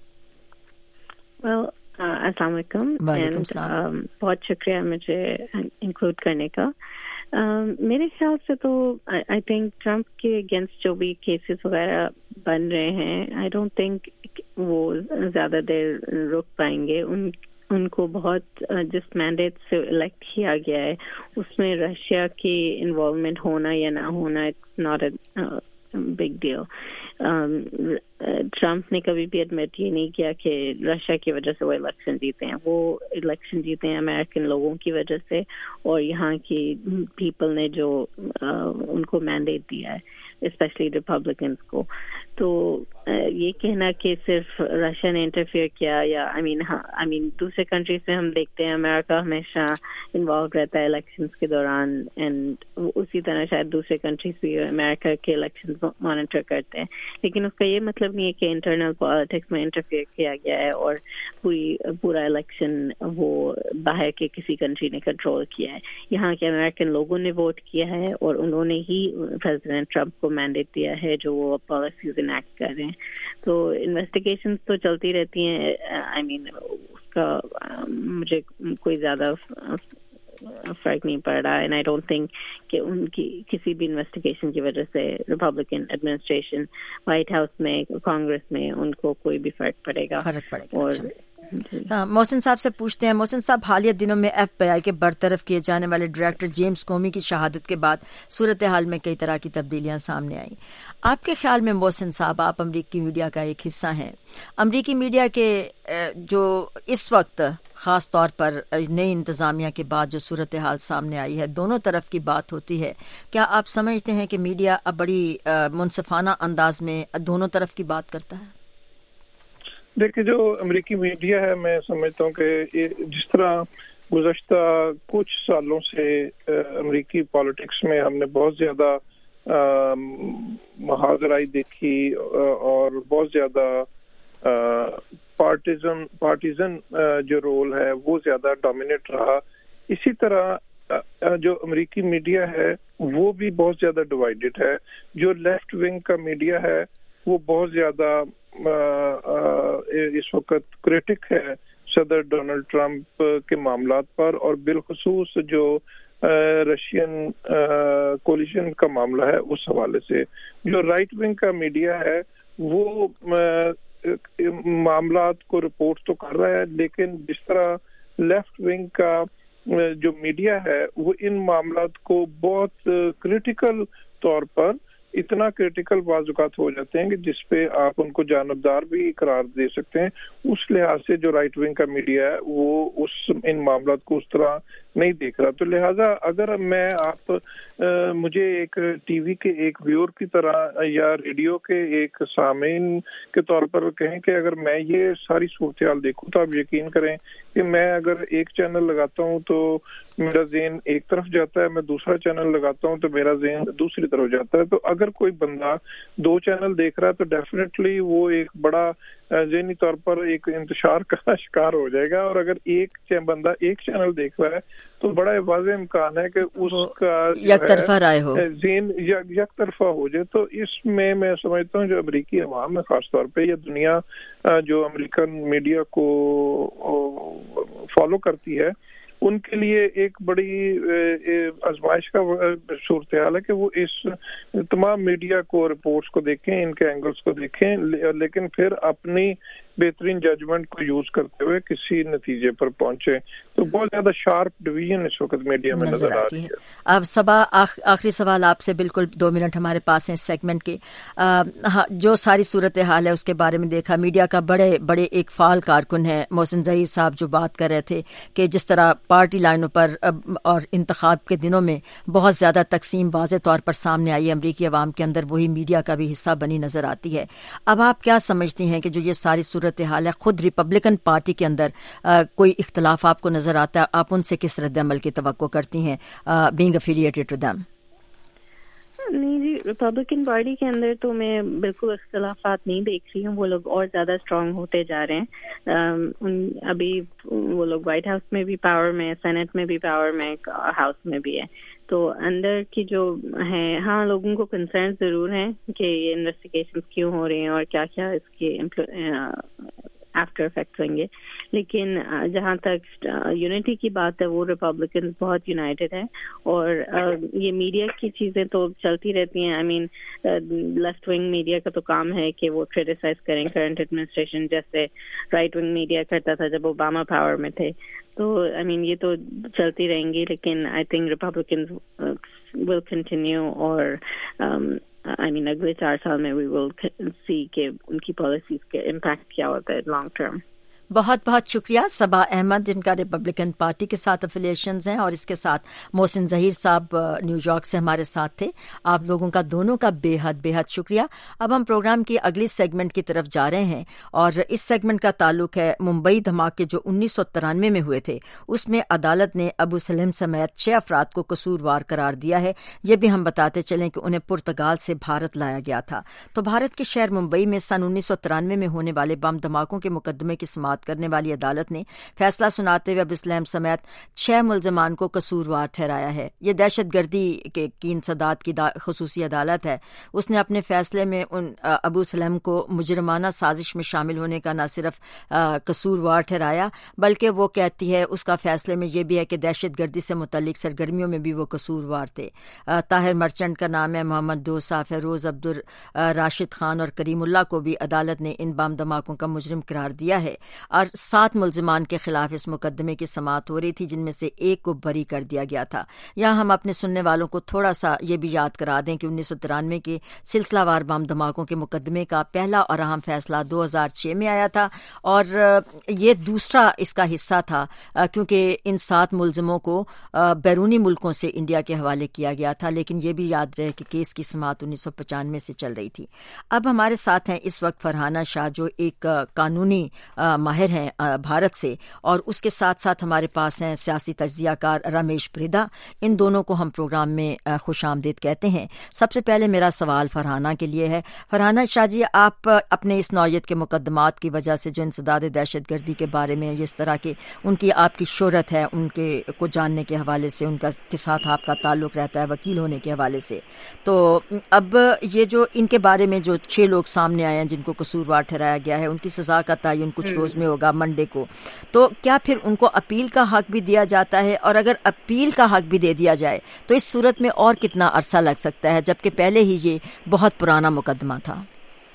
السلام علیکم. وعلیکم السلام. بہت شکریہ مجھے انکلوڈ کرنے کا. میرے خیال سے تو آئی تھنک ٹرمپ کے اگینسٹ جو بھی کیسز وغیرہ بن رہے ہیں, آئی ڈونٹ تھنک وہ زیادہ دیر رک پائیں گے. ان کو بہت جس مینڈیٹ سے الیکٹ کیا گیا ہے اس میں رشیا کی انوالومنٹ ہونا یا نہ ہونا, it's not a big deal. Trump نے کبھی بھی ایڈمٹ یہ نہیں کیا کہ رشیا کی وجہ سے وہ الیکشن جیتے ہیں. وہ الیکشن جیتے ہیں امریکن لوگوں کی وجہ سے اور یہاں کی پیپل نے جو ان کو مینڈیٹ دیا ہے, اسپیشلی ریپبلکنس کو. تو یہ کہنا کہ صرف رشیا نے انٹرفیئر کیا یا آئی مین دوسرے کنٹریز میں ہم دیکھتے ہیں امریکہ ہمیشہ انوالو رہتا ہے الیکشنز کے دوران, اینڈ اسی طرح شاید دوسرے کنٹریز بھی امریکہ کے الیکشنز مانیٹر کرتے ہیں. لیکن اس کا یہ مطلب نہیں ہے کہ انٹرنل پالیٹکس میں انٹرفیئر کیا گیا ہے اور پورا الیکشن وہ باہر کے کسی کنٹری نے کنٹرول کیا ہے. یہاں کے امریکن لوگوں نے ووٹ کیا ہے اور انہوں نے ہی پریزیڈنٹ ٹرمپ کو مینڈیٹ دیا ہے جو وہ پالیسیز انیکٹ کر رہے ہیں. تو انویسٹیگیشنز تو چلتی رہتی ہیں. آئی مین اس کا مجھے کوئی زیادہ فرق نہیں پڑ رہا, اینڈ آئی ڈونٹ تھنک کہ ان کی کسی بھی انویسٹیگیشن کی وجہ سے ریپبلکن ایڈمنسٹریشن, وائٹ ہاؤس میں, کانگریس میں ان کو کوئی بھی فرق پڑے گا. اور محسن صاحب سے پوچھتے ہیں. محسن صاحب, حالیہ دنوں میں FBI کے برطرف کیے جانے والے ڈائریکٹر جیمز کومی کی شہادت کے بعد صورتحال میں کئی طرح کی تبدیلیاں سامنے آئیں. آپ کے خیال میں محسن صاحب, آپ امریکی میڈیا کا ایک حصہ ہیں, امریکی میڈیا کے جو اس وقت خاص طور پر نئی انتظامیہ کے بعد جو صورتحال سامنے آئی ہے, دونوں طرف کی بات ہوتی ہے, کیا آپ سمجھتے ہیں کہ میڈیا اب بڑی منصفانہ انداز میں دونوں طرف کی بات کرتا ہے؟ دیکھیں, جو امریکی میڈیا ہے, میں سمجھتا ہوں کہ جس طرح گزشتہ کچھ سالوں سے امریکی پالیٹکس میں ہم نے بہت زیادہ مہاجرائی دیکھی اور بہت زیادہ پارٹیزن جو رول ہے وہ زیادہ ڈومینیٹ رہا, اسی طرح جو امریکی میڈیا ہے وہ بھی بہت زیادہ ڈیوائیڈڈ ہے. جو لیفٹ ونگ کا میڈیا ہے وہ بہت زیادہ اس وقت کریٹک ہے صدر ڈونلڈ ٹرمپ کے معاملات پر, اور بالخصوص جو رشین کولیشن کا معاملہ ہے اس حوالے سے. جو رائٹ ونگ کا میڈیا ہے وہ معاملات کو رپورٹ تو کر رہا ہے, لیکن جس طرح لیفٹ ونگ کا جو میڈیا ہے وہ ان معاملات کو بہت کریٹیکل طور پر, اتنا کریٹیکل بعض اوقات ہو جاتے ہیں کہ جس پہ آپ ان کو جانبدار بھی قرار دے سکتے ہیں. اس لحاظ سے جو رائٹ ونگ کا میڈیا ہے وہ ان معاملات کو اس طرح نہیں دیکھ رہا. تو لہٰذا اگر میں مجھے ایک ٹی وی کے ایک ویور کی طرح یا ریڈیو کے ایک سامعین کے طور پر کہیں کہ اگر میں یہ ساری صورتحال دیکھوں تو آپ یقین کریں کہ میں اگر ایک چینل لگاتا ہوں تو میرا ذہن ایک طرف جاتا ہے, میں دوسرا چینل لگاتا ہوں تو میرا ذہن دوسری طرف جاتا ہے. تو اگر کوئی بندہ 2 چینل دیکھ رہا ہے تو ڈیفینیٹلی وہ ایک بڑا ذہنی طور پر ایک انتشار کا شکار ہو جائے گا, اور اگر ایک بندہ ایک چینل دیکھ رہا ہے تو بڑا واضح امکان ہے کہ اس کا یک طرفہ رائے ہو, ذہن یک طرفہ ہو جائے. تو اس میں سمجھتا ہوں جو امریکی عوام ہے خاص طور پہ, یا دنیا جو امریکن میڈیا کو فالو کرتی ہے, ان کے لیے ایک بڑی آزمائش کا صورتحال ہے کہ وہ اس تمام میڈیا کو رپورٹس کو دیکھیں, ان کے اینگلز کو دیکھیں, لیکن پھر اپنی बेहतरीन जजमेंट को यूज करते हुए किसी नतीजे पर पहुंचे। तो बहुत ज्यादा शार्प डिवीजन इस वक्त मीडिया में नजर आ रही है। अब सबा आखिरी सवाल आपसे, बिल्कुल 2 मिनट हमारे पास हैं इस सेगमेंट के। जो सारी सूरत हाल है उसके बारे में देखा, मीडिया का बड़े एक फाल कारकुन है मोहसिन ज़हीर साहब, जो बात कर रहे थे कि जिस तरह पार्टी लाइनों पर और इंतखाब के दिनों में बहुत ज़्यादा तकसीम वाज़े तौर पर सामने आई है अमरीकी अवाम के अंदर, वही मीडिया का भी हिस्सा बनी नजर आती है। अब आप क्या समझती हैं कि जो ये सारी सूरत हाल है, खुद रिपब्लिकन पार्टी के अंदर कोई इख्तलाफ आपको नजर आता है, आप उनसे किस रद्द अमल की तवक्को करती हैं बीइंग एफिलिएटेड टू देम? नहीं जी, रिपब्लिकन पार्टी के अंदर तो मैं बिल्कुल इख्तलाफात नहीं देख रही हूँ। वो लोग और ज़्यादा स्ट्रांग होते जा रहे हैं। अभी वो लोग वाइट हाउस में भी पावर में, सेनेट में भी पावर में, हाउस में भी है। तो अंदर की जो है, हाँ, लोगों को कंसर्न ज़रूर हैं कि ये इन्वेस्टिगेशन क्यों हो रही हैं और क्या क्या इसके आफ्टर इफेक्ट्स होंगे। लेकिन जहाँ तक यूनिटी की बात है, वो रिपब्लिकन बहुत यूनाइटेड है। और ये मीडिया की चीज़ें तो चलती रहती हैं। I mean left wing media का तो काम है कि वो क्रिटिसाइज करें करंट एडमिनिस्ट्रेशन, जैसे राइट विंग मीडिया करता था जब ओबामा पावर में थे। तो आई मीन ये तो चलती रहेंगी, लेकिन I think Republican will continue. और आई मीन अगले 4 साल में वी विल सी कि उनकी पॉलिसीज के इम्पैक्ट क्या होता है लॉन्ग टर्म। बहुत बहुत शुक्रिया सबा अहमद, जिनका रिपब्लिकन पार्टी के साथ अफिलिएशंस हैं, और इसके साथ मोहसिन ज़हीर साहब न्यूयॉर्क से हमारे साथ थे। आप लोगों का दोनों का बेहद बेहद शुक्रिया। अब हम प्रोग्राम की अगली सेगमेंट की तरफ जा रहे हैं, और इस सेगमेंट का ताल्लुक है मुंबई धमाके जो 1993 में हुए थे। उसमें अदालत ने अबू सलेम समेत 6 अफराद को कसूरवार करार दिया है। ये भी हम बताते चलें कि उन्हें पुर्तगाल से भारत लाया गया था। तो भारत के शहर मुंबई में सन 1993 में होने वाले बम धमाकों के मुकदमे की समाअत करने वाली अदालत ने फैसला सुनाते हुए अबू सलेम समेत 6 मुलजमान को कसूरवार ठहराया है। ये दहशतगर्दी के कीन सदात की खुसूसी अदालत है। उसने अपने फैसले में उन अबू सलेम को मुजरमाना साजिश में शामिल होने का न सिर्फ कसूरवार ठहराया, बल्कि वो कहती है उसका फैसले में ये भी है कि दहशतगर्दी से मुतल्लिक सरगर्मियों में भी वो कसूरवार थे। ताहिर मर्चेंट का नाम है, मोहम्मद डोसा, फेरोज अब्दुल राशिद खान और करीमुल्ला को भी अदालत ने इन बम धमाकों का मुजरिम करार दिया है। और 7 मुलजिमान के खिलाफ इस मुकदमे की समाअत हो रही थी, जिनमें से एक को बरी कर दिया गया था। यहाँ हम अपने सुनने वालों को थोड़ा सा ये भी याद करा दें कि 1993 के सिलसिलावार बम धमाकों के मुकदमे का पहला और अहम फैसला 2006 में आया था, और ये दूसरा इसका हिस्सा था, क्योंकि इन 7 मुलजिमों को बैरूनी मुल्कों से इंडिया के हवाले किया गया था। लेकिन ये भी याद रहे कि केस की समाअत 1995 से चल रही थी। अब हमारे साथ हैं इस वक्त फरहाना शाह, जो एक कानूनी माहिर हैं भारत से, और उसके साथ साथ हमारे पास हैं सियासी तज्जियाकार रमेश प्रिदा। इन दोनों को हम प्रोग्राम में खुशामदीद कहते हैं। सबसे पहले मेरा सवाल फरहाना के लिए है। फरहाना शाह जी, आप अपने इस नौयत के मुकदमात की वजह से जो इंसदाद दहशतगर्दी के बारे में जिस तरह की उनकी आपकी शोहरत है, उनके को जानने के हवाले से, उनका के साथ आपका ताल्लुक रहता है वकील होने के हवाले से, तो अब ये जो इनके बारे में जो 6 लोग सामने आए हैं जिनको कसूरवार ठहराया गया है, उनकी सजा का तयन कुछ रोज में होगा मंडे को, तो क्या फिर उनको अपील का हक भी दिया जाता है? और अगर अपील का हक भी दे दिया जाए तो इस सूरत में और कितना अरसा लग सकता है, जबकि पहले ही ये बहुत पुराना मुकदमा था?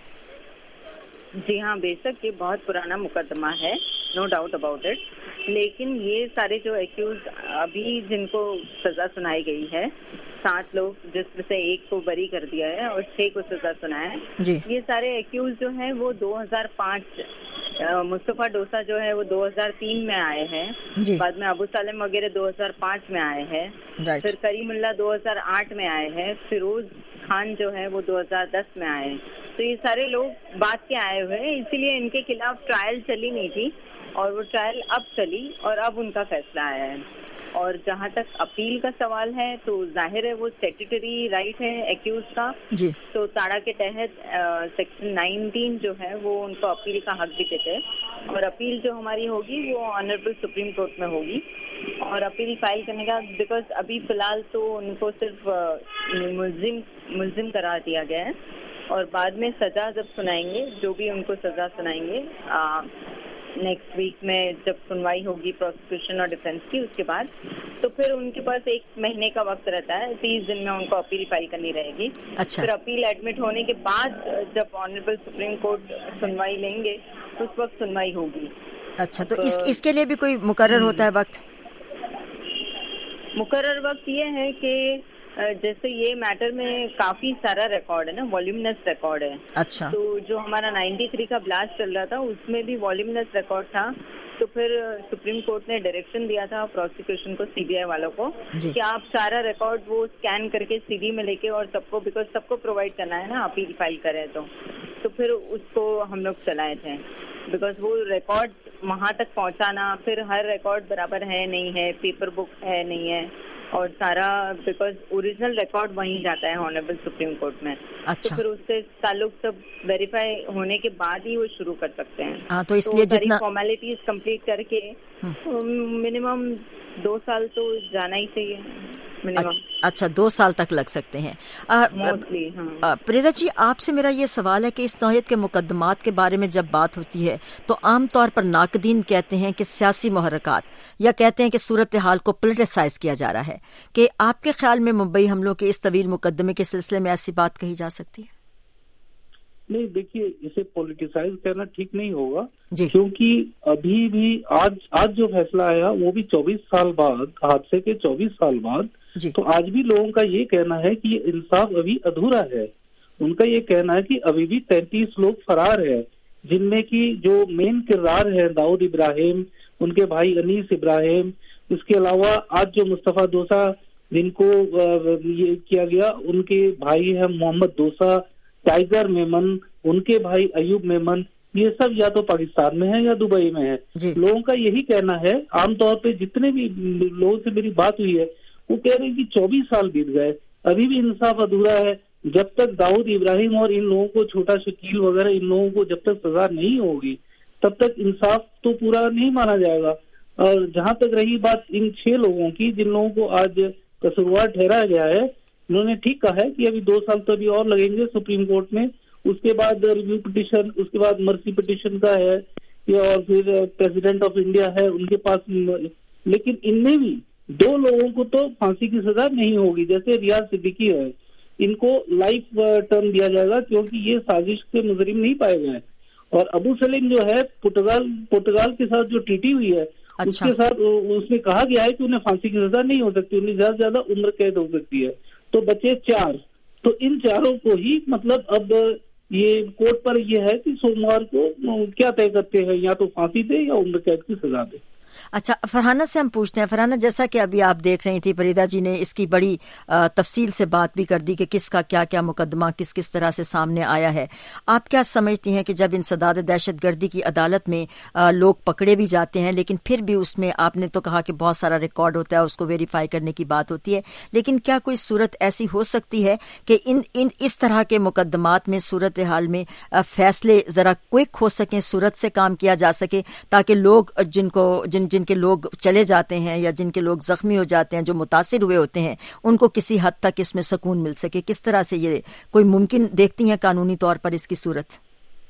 जी हाँ, बेशक ये बहुत पुराना मुकदमा है, नो डाउट अबाउट इट। लेकिन ये सारे जो एक्यूज अभी जिनको सजा सुनाई गई है, 7 लोग जिसमें से 1 को बरी कर दिया है और 6 को सजा सुनाया है, ये सारे एक्यूज जो हैं वो 2005 मुस्तफा डोसा जो है वो 2003 में आए हैं, बाद में अबू सलेम वगैरह 2005 में आए हैं, फिर करीमुल्ला 2008 में आए हैं, फिरोज खान जो है वो 2010 में आए हैं। तो ये सारे लोग बाद के आए हुए हैं, इसीलिए इनके खिलाफ ट्रायल चली नहीं थी और वो ट्रायल अब चली और अब उनका फैसला आया है। और जहाँ तक अपील का सवाल है तो जाहिर है वो स्टैट्यूटरी राइट है एक्यूज का, तो ताड़ा के तहत सेक्शन 19 जो है वो उनको अपील का हक भी देते हैं, और अपील जो हमारी होगी वो ऑनरेबल सुप्रीम कोर्ट में होगी। और अपील फाइल करने का, बिकॉज अभी फिलहाल तो उनको सिर्फ मुलजिम करार दिया गया है, और बाद में सजा जब सुनाएंगे, जो भी उनको सजा सुनाएंगे नेक्स्ट वीक में जब सुनवाई होगी प्रोसिक्यूशन और डिफेंस की, उसके बाद तो फिर उनके पास 1 महीने का वक्त रहता है, 30 दिन में उनको अपील फाइल करनी रहेगी। अच्छा। फिर अपील एडमिट होने के बाद जब ऑनरेबल सुप्रीम कोर्ट सुनवाई लेंगे तो उस वक्त सुनवाई होगी। अच्छा, तो इसके लिए भी कोई मुकर्रर होता है वक्त? मुकर्रर वक्त ये है कि जैसे ये मैटर में काफी सारा रिकॉर्ड है ना, वॉल्यूमिनस रिकॉर्ड है। अच्छा। तो जो हमारा 93 का ब्लास्ट चल रहा था उसमें भी वॉल्यूमिनस रिकॉर्ड था, तो फिर सुप्रीम कोर्ट ने डायरेक्शन दिया था प्रोसिक्यूशन को, सीबीआई वालों को, कि आप सारा रिकॉर्ड वो स्कैन करके सीडी में लेके और सबको, बिकॉज सबको प्रोवाइड करना है ना अपील फाइल करें तो फिर उसको हम लोग चलाए थे, बिकॉज वो रिकॉर्ड वहाँ तक पहुँचाना, फिर हर रिकॉर्ड बराबर है नहीं है, पेपर बुक है नहीं है, और सारा बिकॉज ओरिजिनल रिकॉर्ड वहीं जाता है ऑनरेबल सुप्रीम कोर्ट में। अच्छा। तो फिर उससे ताल्लुक सब वेरीफाई होने के बाद ही वो शुरू कर सकते हैं। तो इसलिए जितना फॉर्मेलिटीज कंप्लीट करके मिनिमम 2 साल तो जाना ही चाहिए मिनिमम। अच्छा, 2 साल तक लग सकते हैं मोस्टली। प्रेदा जी, आपसे मेरा ये सवाल है कि इस नौयत के मुकदमात के बारे में जब बात होती है तो आम तौर पर नाकदीन कहते हैं कि सियासी मुहर्रकात, या कहते हैं कि सूरत हाल को पोलिटिसाइज किया जा रहा है, कि आपके ख्याल में मुंबई हमलों के इस तवील मुकदमे के सिलसिले में ऐसी बात कही जा सकती है? नहीं, देखिए, इसे पॉलिटिसाइज करना ठीक नहीं होगा, क्योंकि अभी भी आज जो फैसला आया वो भी 24 साल बाद, हादसे के 24 साल बाद, तो आज भी लोगों का ये कहना है कि ये इंसाफ अभी अधूरा है। उनका ये कहना है कि अभी भी 33 लोग फरार है, जिनमें की जो मेन किरदार है दाऊद इब्राहिम, उनके भाई अनीस इब्राहिम, इसके अलावा आज जो मुस्तफा दोसा जिनको ये किया गया, उनके भाई है मोहम्मद दोसा, टाइगर मेमन, उनके भाई अयूब मेमन, ये सब या तो पाकिस्तान में है या दुबई में है। लोगों का यही कहना है, आमतौर पे जितने भी लोगों से मेरी बात हुई है वो कह रहे हैं कि 24 साल बीत गए, अभी भी इंसाफ अधूरा है। जब तक दाऊद इब्राहिम और इन लोगों को, छोटा शकील वगैरह, इन लोगों को जब तक सजा नहीं होगी तब तक इंसाफ तो पूरा नहीं माना जाएगा। और जहां तक रही बात इन 6 लोगों की, जिन लोगों को आज कसूरवार ठहराया गया है, उन्होंने ठीक कहा है कि अभी 2 साल तो अभी और लगेंगे सुप्रीम कोर्ट में, उसके बाद रिव्यू पिटिशन, उसके बाद मर्सी पिटिशन का है, और फिर प्रेसिडेंट ऑफ इंडिया है उनके पास। लेकिन इनमें भी 2 लोगों को तो फांसी की सजा नहीं होगी, जैसे रियाज सिद्दीकी है, इनको लाइफ टर्म दिया जाएगा क्योंकि ये साजिश के मुजरिम नहीं पाए गए। और अबू सलीम जो है पुर्तगाल के साथ जो ट्रीटी हुई है, उसके साथ उसमें कहा गया है कि उन्हें फांसी की सजा नहीं हो सकती, उन्हें ज्यादा से ज्यादा उम्र कैद हो सकती है। तो बचे 4, तो इन 4 को ही मतलब अब ये कोर्ट पर ये है कि सोमवार को क्या तय करते हैं, या तो फांसी दे या उम्र कैद की सजा दे। अच्छा, फरहाना से हम पूछते हैं। फरहाना, जैसा कि अभी आप देख रही थी, फरीदा जी ने इसकी बड़ी तफसील से बात भी कर दी कि किसका क्या क्या मुकदमा किस किस तरह से सामने आया है। आप क्या समझती हैं कि जब इंसदाद दहशतगर्दी की अदालत में लोग पकड़े भी जाते हैं, लेकिन फिर भी उसमें आपने तो कहा कि बहुत सारा रिकॉर्ड होता है, उसको वेरीफाई करने की बात होती है, लेकिन क्या कोई सूरत ऐसी हो सकती है कि इन इस तरह के मुकदमात में सूरत हाल में फैसले ज़रा क्विक हो सकें, सूरत से काम किया जा सके, ताकि लोग जिनके लोग चले जाते हैं या जिनके लोग जख्मी हो जाते हैं, जो मुतासिर हुए होते हैं, उनको किसी हद तक इसमें सुकून मिल सके? किस तरह से ये कोई मुमकिन देखती हैं कानूनी तौर पर इसकी सूरत?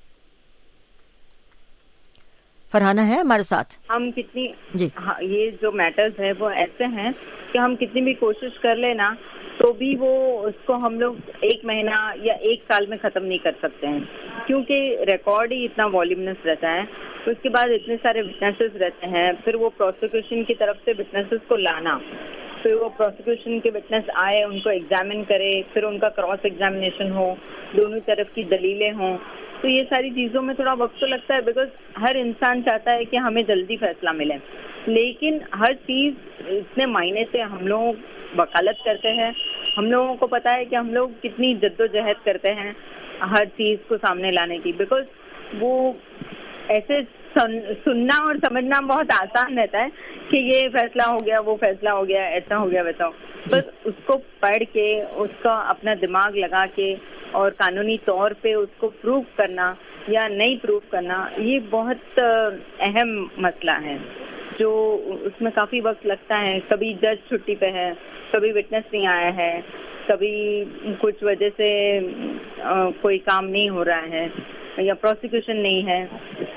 फरहाना है हमारे साथ? हम कितनी ये जो मैटर्स है वो ऐसे हैं कि हम कितनी भी कोशिश कर लेना तो भी वो उसको हम लोग 1 महीना या 1 साल में खत्म नहीं कर सकते हैं, क्योंकि रिकॉर्ड ही इतना वॉल्यूमिनस रहता है। तो उसके बाद इतने सारे विटनेसेस रहते हैं, फिर वो प्रोसिक्यूशन की तरफ से विटनेसेस को लाना, फिर वो प्रोसिक्यूशन के विटनेस आए, उनको एग्जामिन करे, फिर उनका क्रॉस एग्जामिनेशन हो, दोनों तरफ की दलीलें हों, तो ये सारी चीज़ों में थोड़ा वक्त तो लगता है, बिकॉज हर इंसान चाहता है कि हमें जल्दी फैसला मिले। लेकिन हर चीज़ इतने मायने से हम लोग वकालत करते हैं, हम लोगों को पता है कि हम लोग कितनी जद्दोजहद करते हैं हर चीज़ को सामने लाने की, बिकॉज वो ऐसे सुनना और समझना बहुत आसान रहता है कि ये फैसला हो गया, वो फैसला हो गया, ऐसा हो गया, वैसा हो, बस उसको पढ़ के, उसका अपना दिमाग लगा के और कानूनी तौर पे उसको प्रूव करना या नहीं प्रूव करना, ये बहुत अहम मसला है, जो उसमें काफ़ी वक्त लगता है। कभी जज छुट्टी पे है, कभी विटनेस नहीं आया है, कभी कुछ वजह से कोई काम नहीं हो रहा है या प्रोसिक्यूशन नहीं है,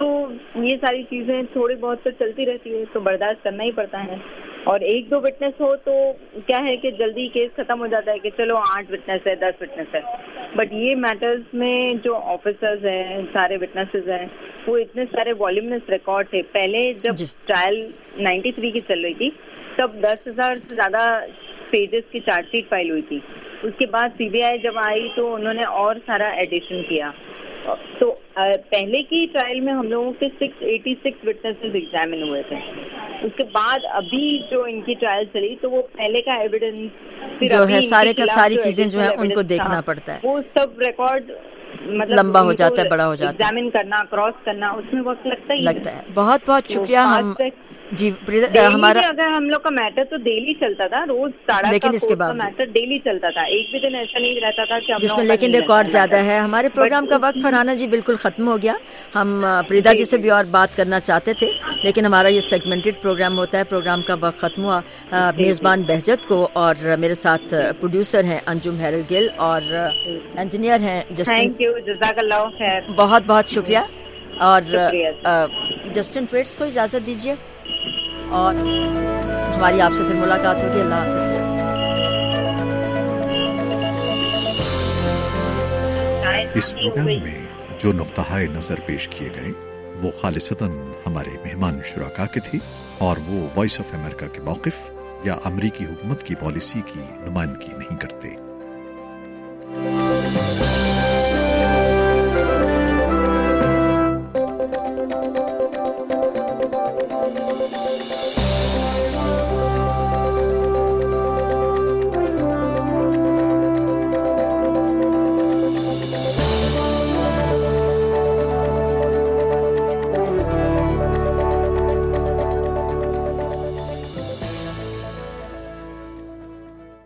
تو یہ ساری چیزیں تھوڑی بہت تو چلتی رہتی ہے، تو برداشت کرنا ہی پڑتا ہے. اور 1-2 وٹنس ہو تو کیا ہے کہ جلدی کیس ختم ہو جاتا ہے کہ چلو 8 وٹنس ہے، 10 وٹنس ہے. بٹ یہ میٹرز میں جو آفیسرز ہیں، سارے وٹنسز ہیں، وہ اتنے سارے والیومنس ریکارڈ تھے. پہلے جب ٹرائل 93 کی چل رہی تھی تب 10,000 سے زیادہ پیجز کی چارج شیٹ فائل ہوئی تھی. اس کے بعد CBI جب آئی تو انہوں نے اور سارا ایڈیشن کیا. تو پہلے کی ٹرائل میں ہم لوگوں کے 686 وٹنسز ایگزامن ہوئے تھے. اس کے بعد ابھی جو ان کی ٹرائل چلی تو وہ پہلے کا ایویڈنس جو ہے سارے کا ساری چیزیں جو ہیں ان کو دیکھنا پڑتا ہے، وہ سب ریکارڈ مطلب لمبا ہو جاتا ہے، بڑا ہو جاتا ہے، ایگزامن کرنا، کراس کرنا، اس میں وقت لگتا ہے. بہت بہت شکریہ. ہم جی ہمارا اگر ہم لوگ کا میٹر تو ڈیلی چلتا تھا، روز لیکن اس کے بعد میٹر ڈیلی چلتا تھا، ایک بھی دن ایسا نہیں رہتا تھا کہ جس میں لیکن ریکارڈ زیادہ ہے. ہمارے پروگرام کا وقت فرحانہ جی بالکل ختم ہو گیا. ہم پریدا جی سے بھی اور بات کرنا چاہتے تھے لیکن ہمارا یہ سیگمنٹڈ پروگرام ہوتا ہے، پروگرام کا وقت ختم ہوا. میزبان بہجت کو اور میرے ساتھ پروڈیوسر ہیں انجم ہیرل گل اور انجینئر ہیں جسٹن. تھینک یو، جزاک اللہ خیر. بہت بہت شکریہ. اور جسٹن ٹویٹس کو اجازت دیجیے اور ہماری آپ سے پھر ملاقات ہوگی. اللہ حافظ. اس پروگرام میں جو نقطہ نظر پیش کیے گئے وہ خالصتاً ہمارے مہمان شرکاء کے تھے اور وہ وائس آف امریکہ کے موقف یا امریکی حکومت کی پالیسی کی نمائندگی نہیں کرتے.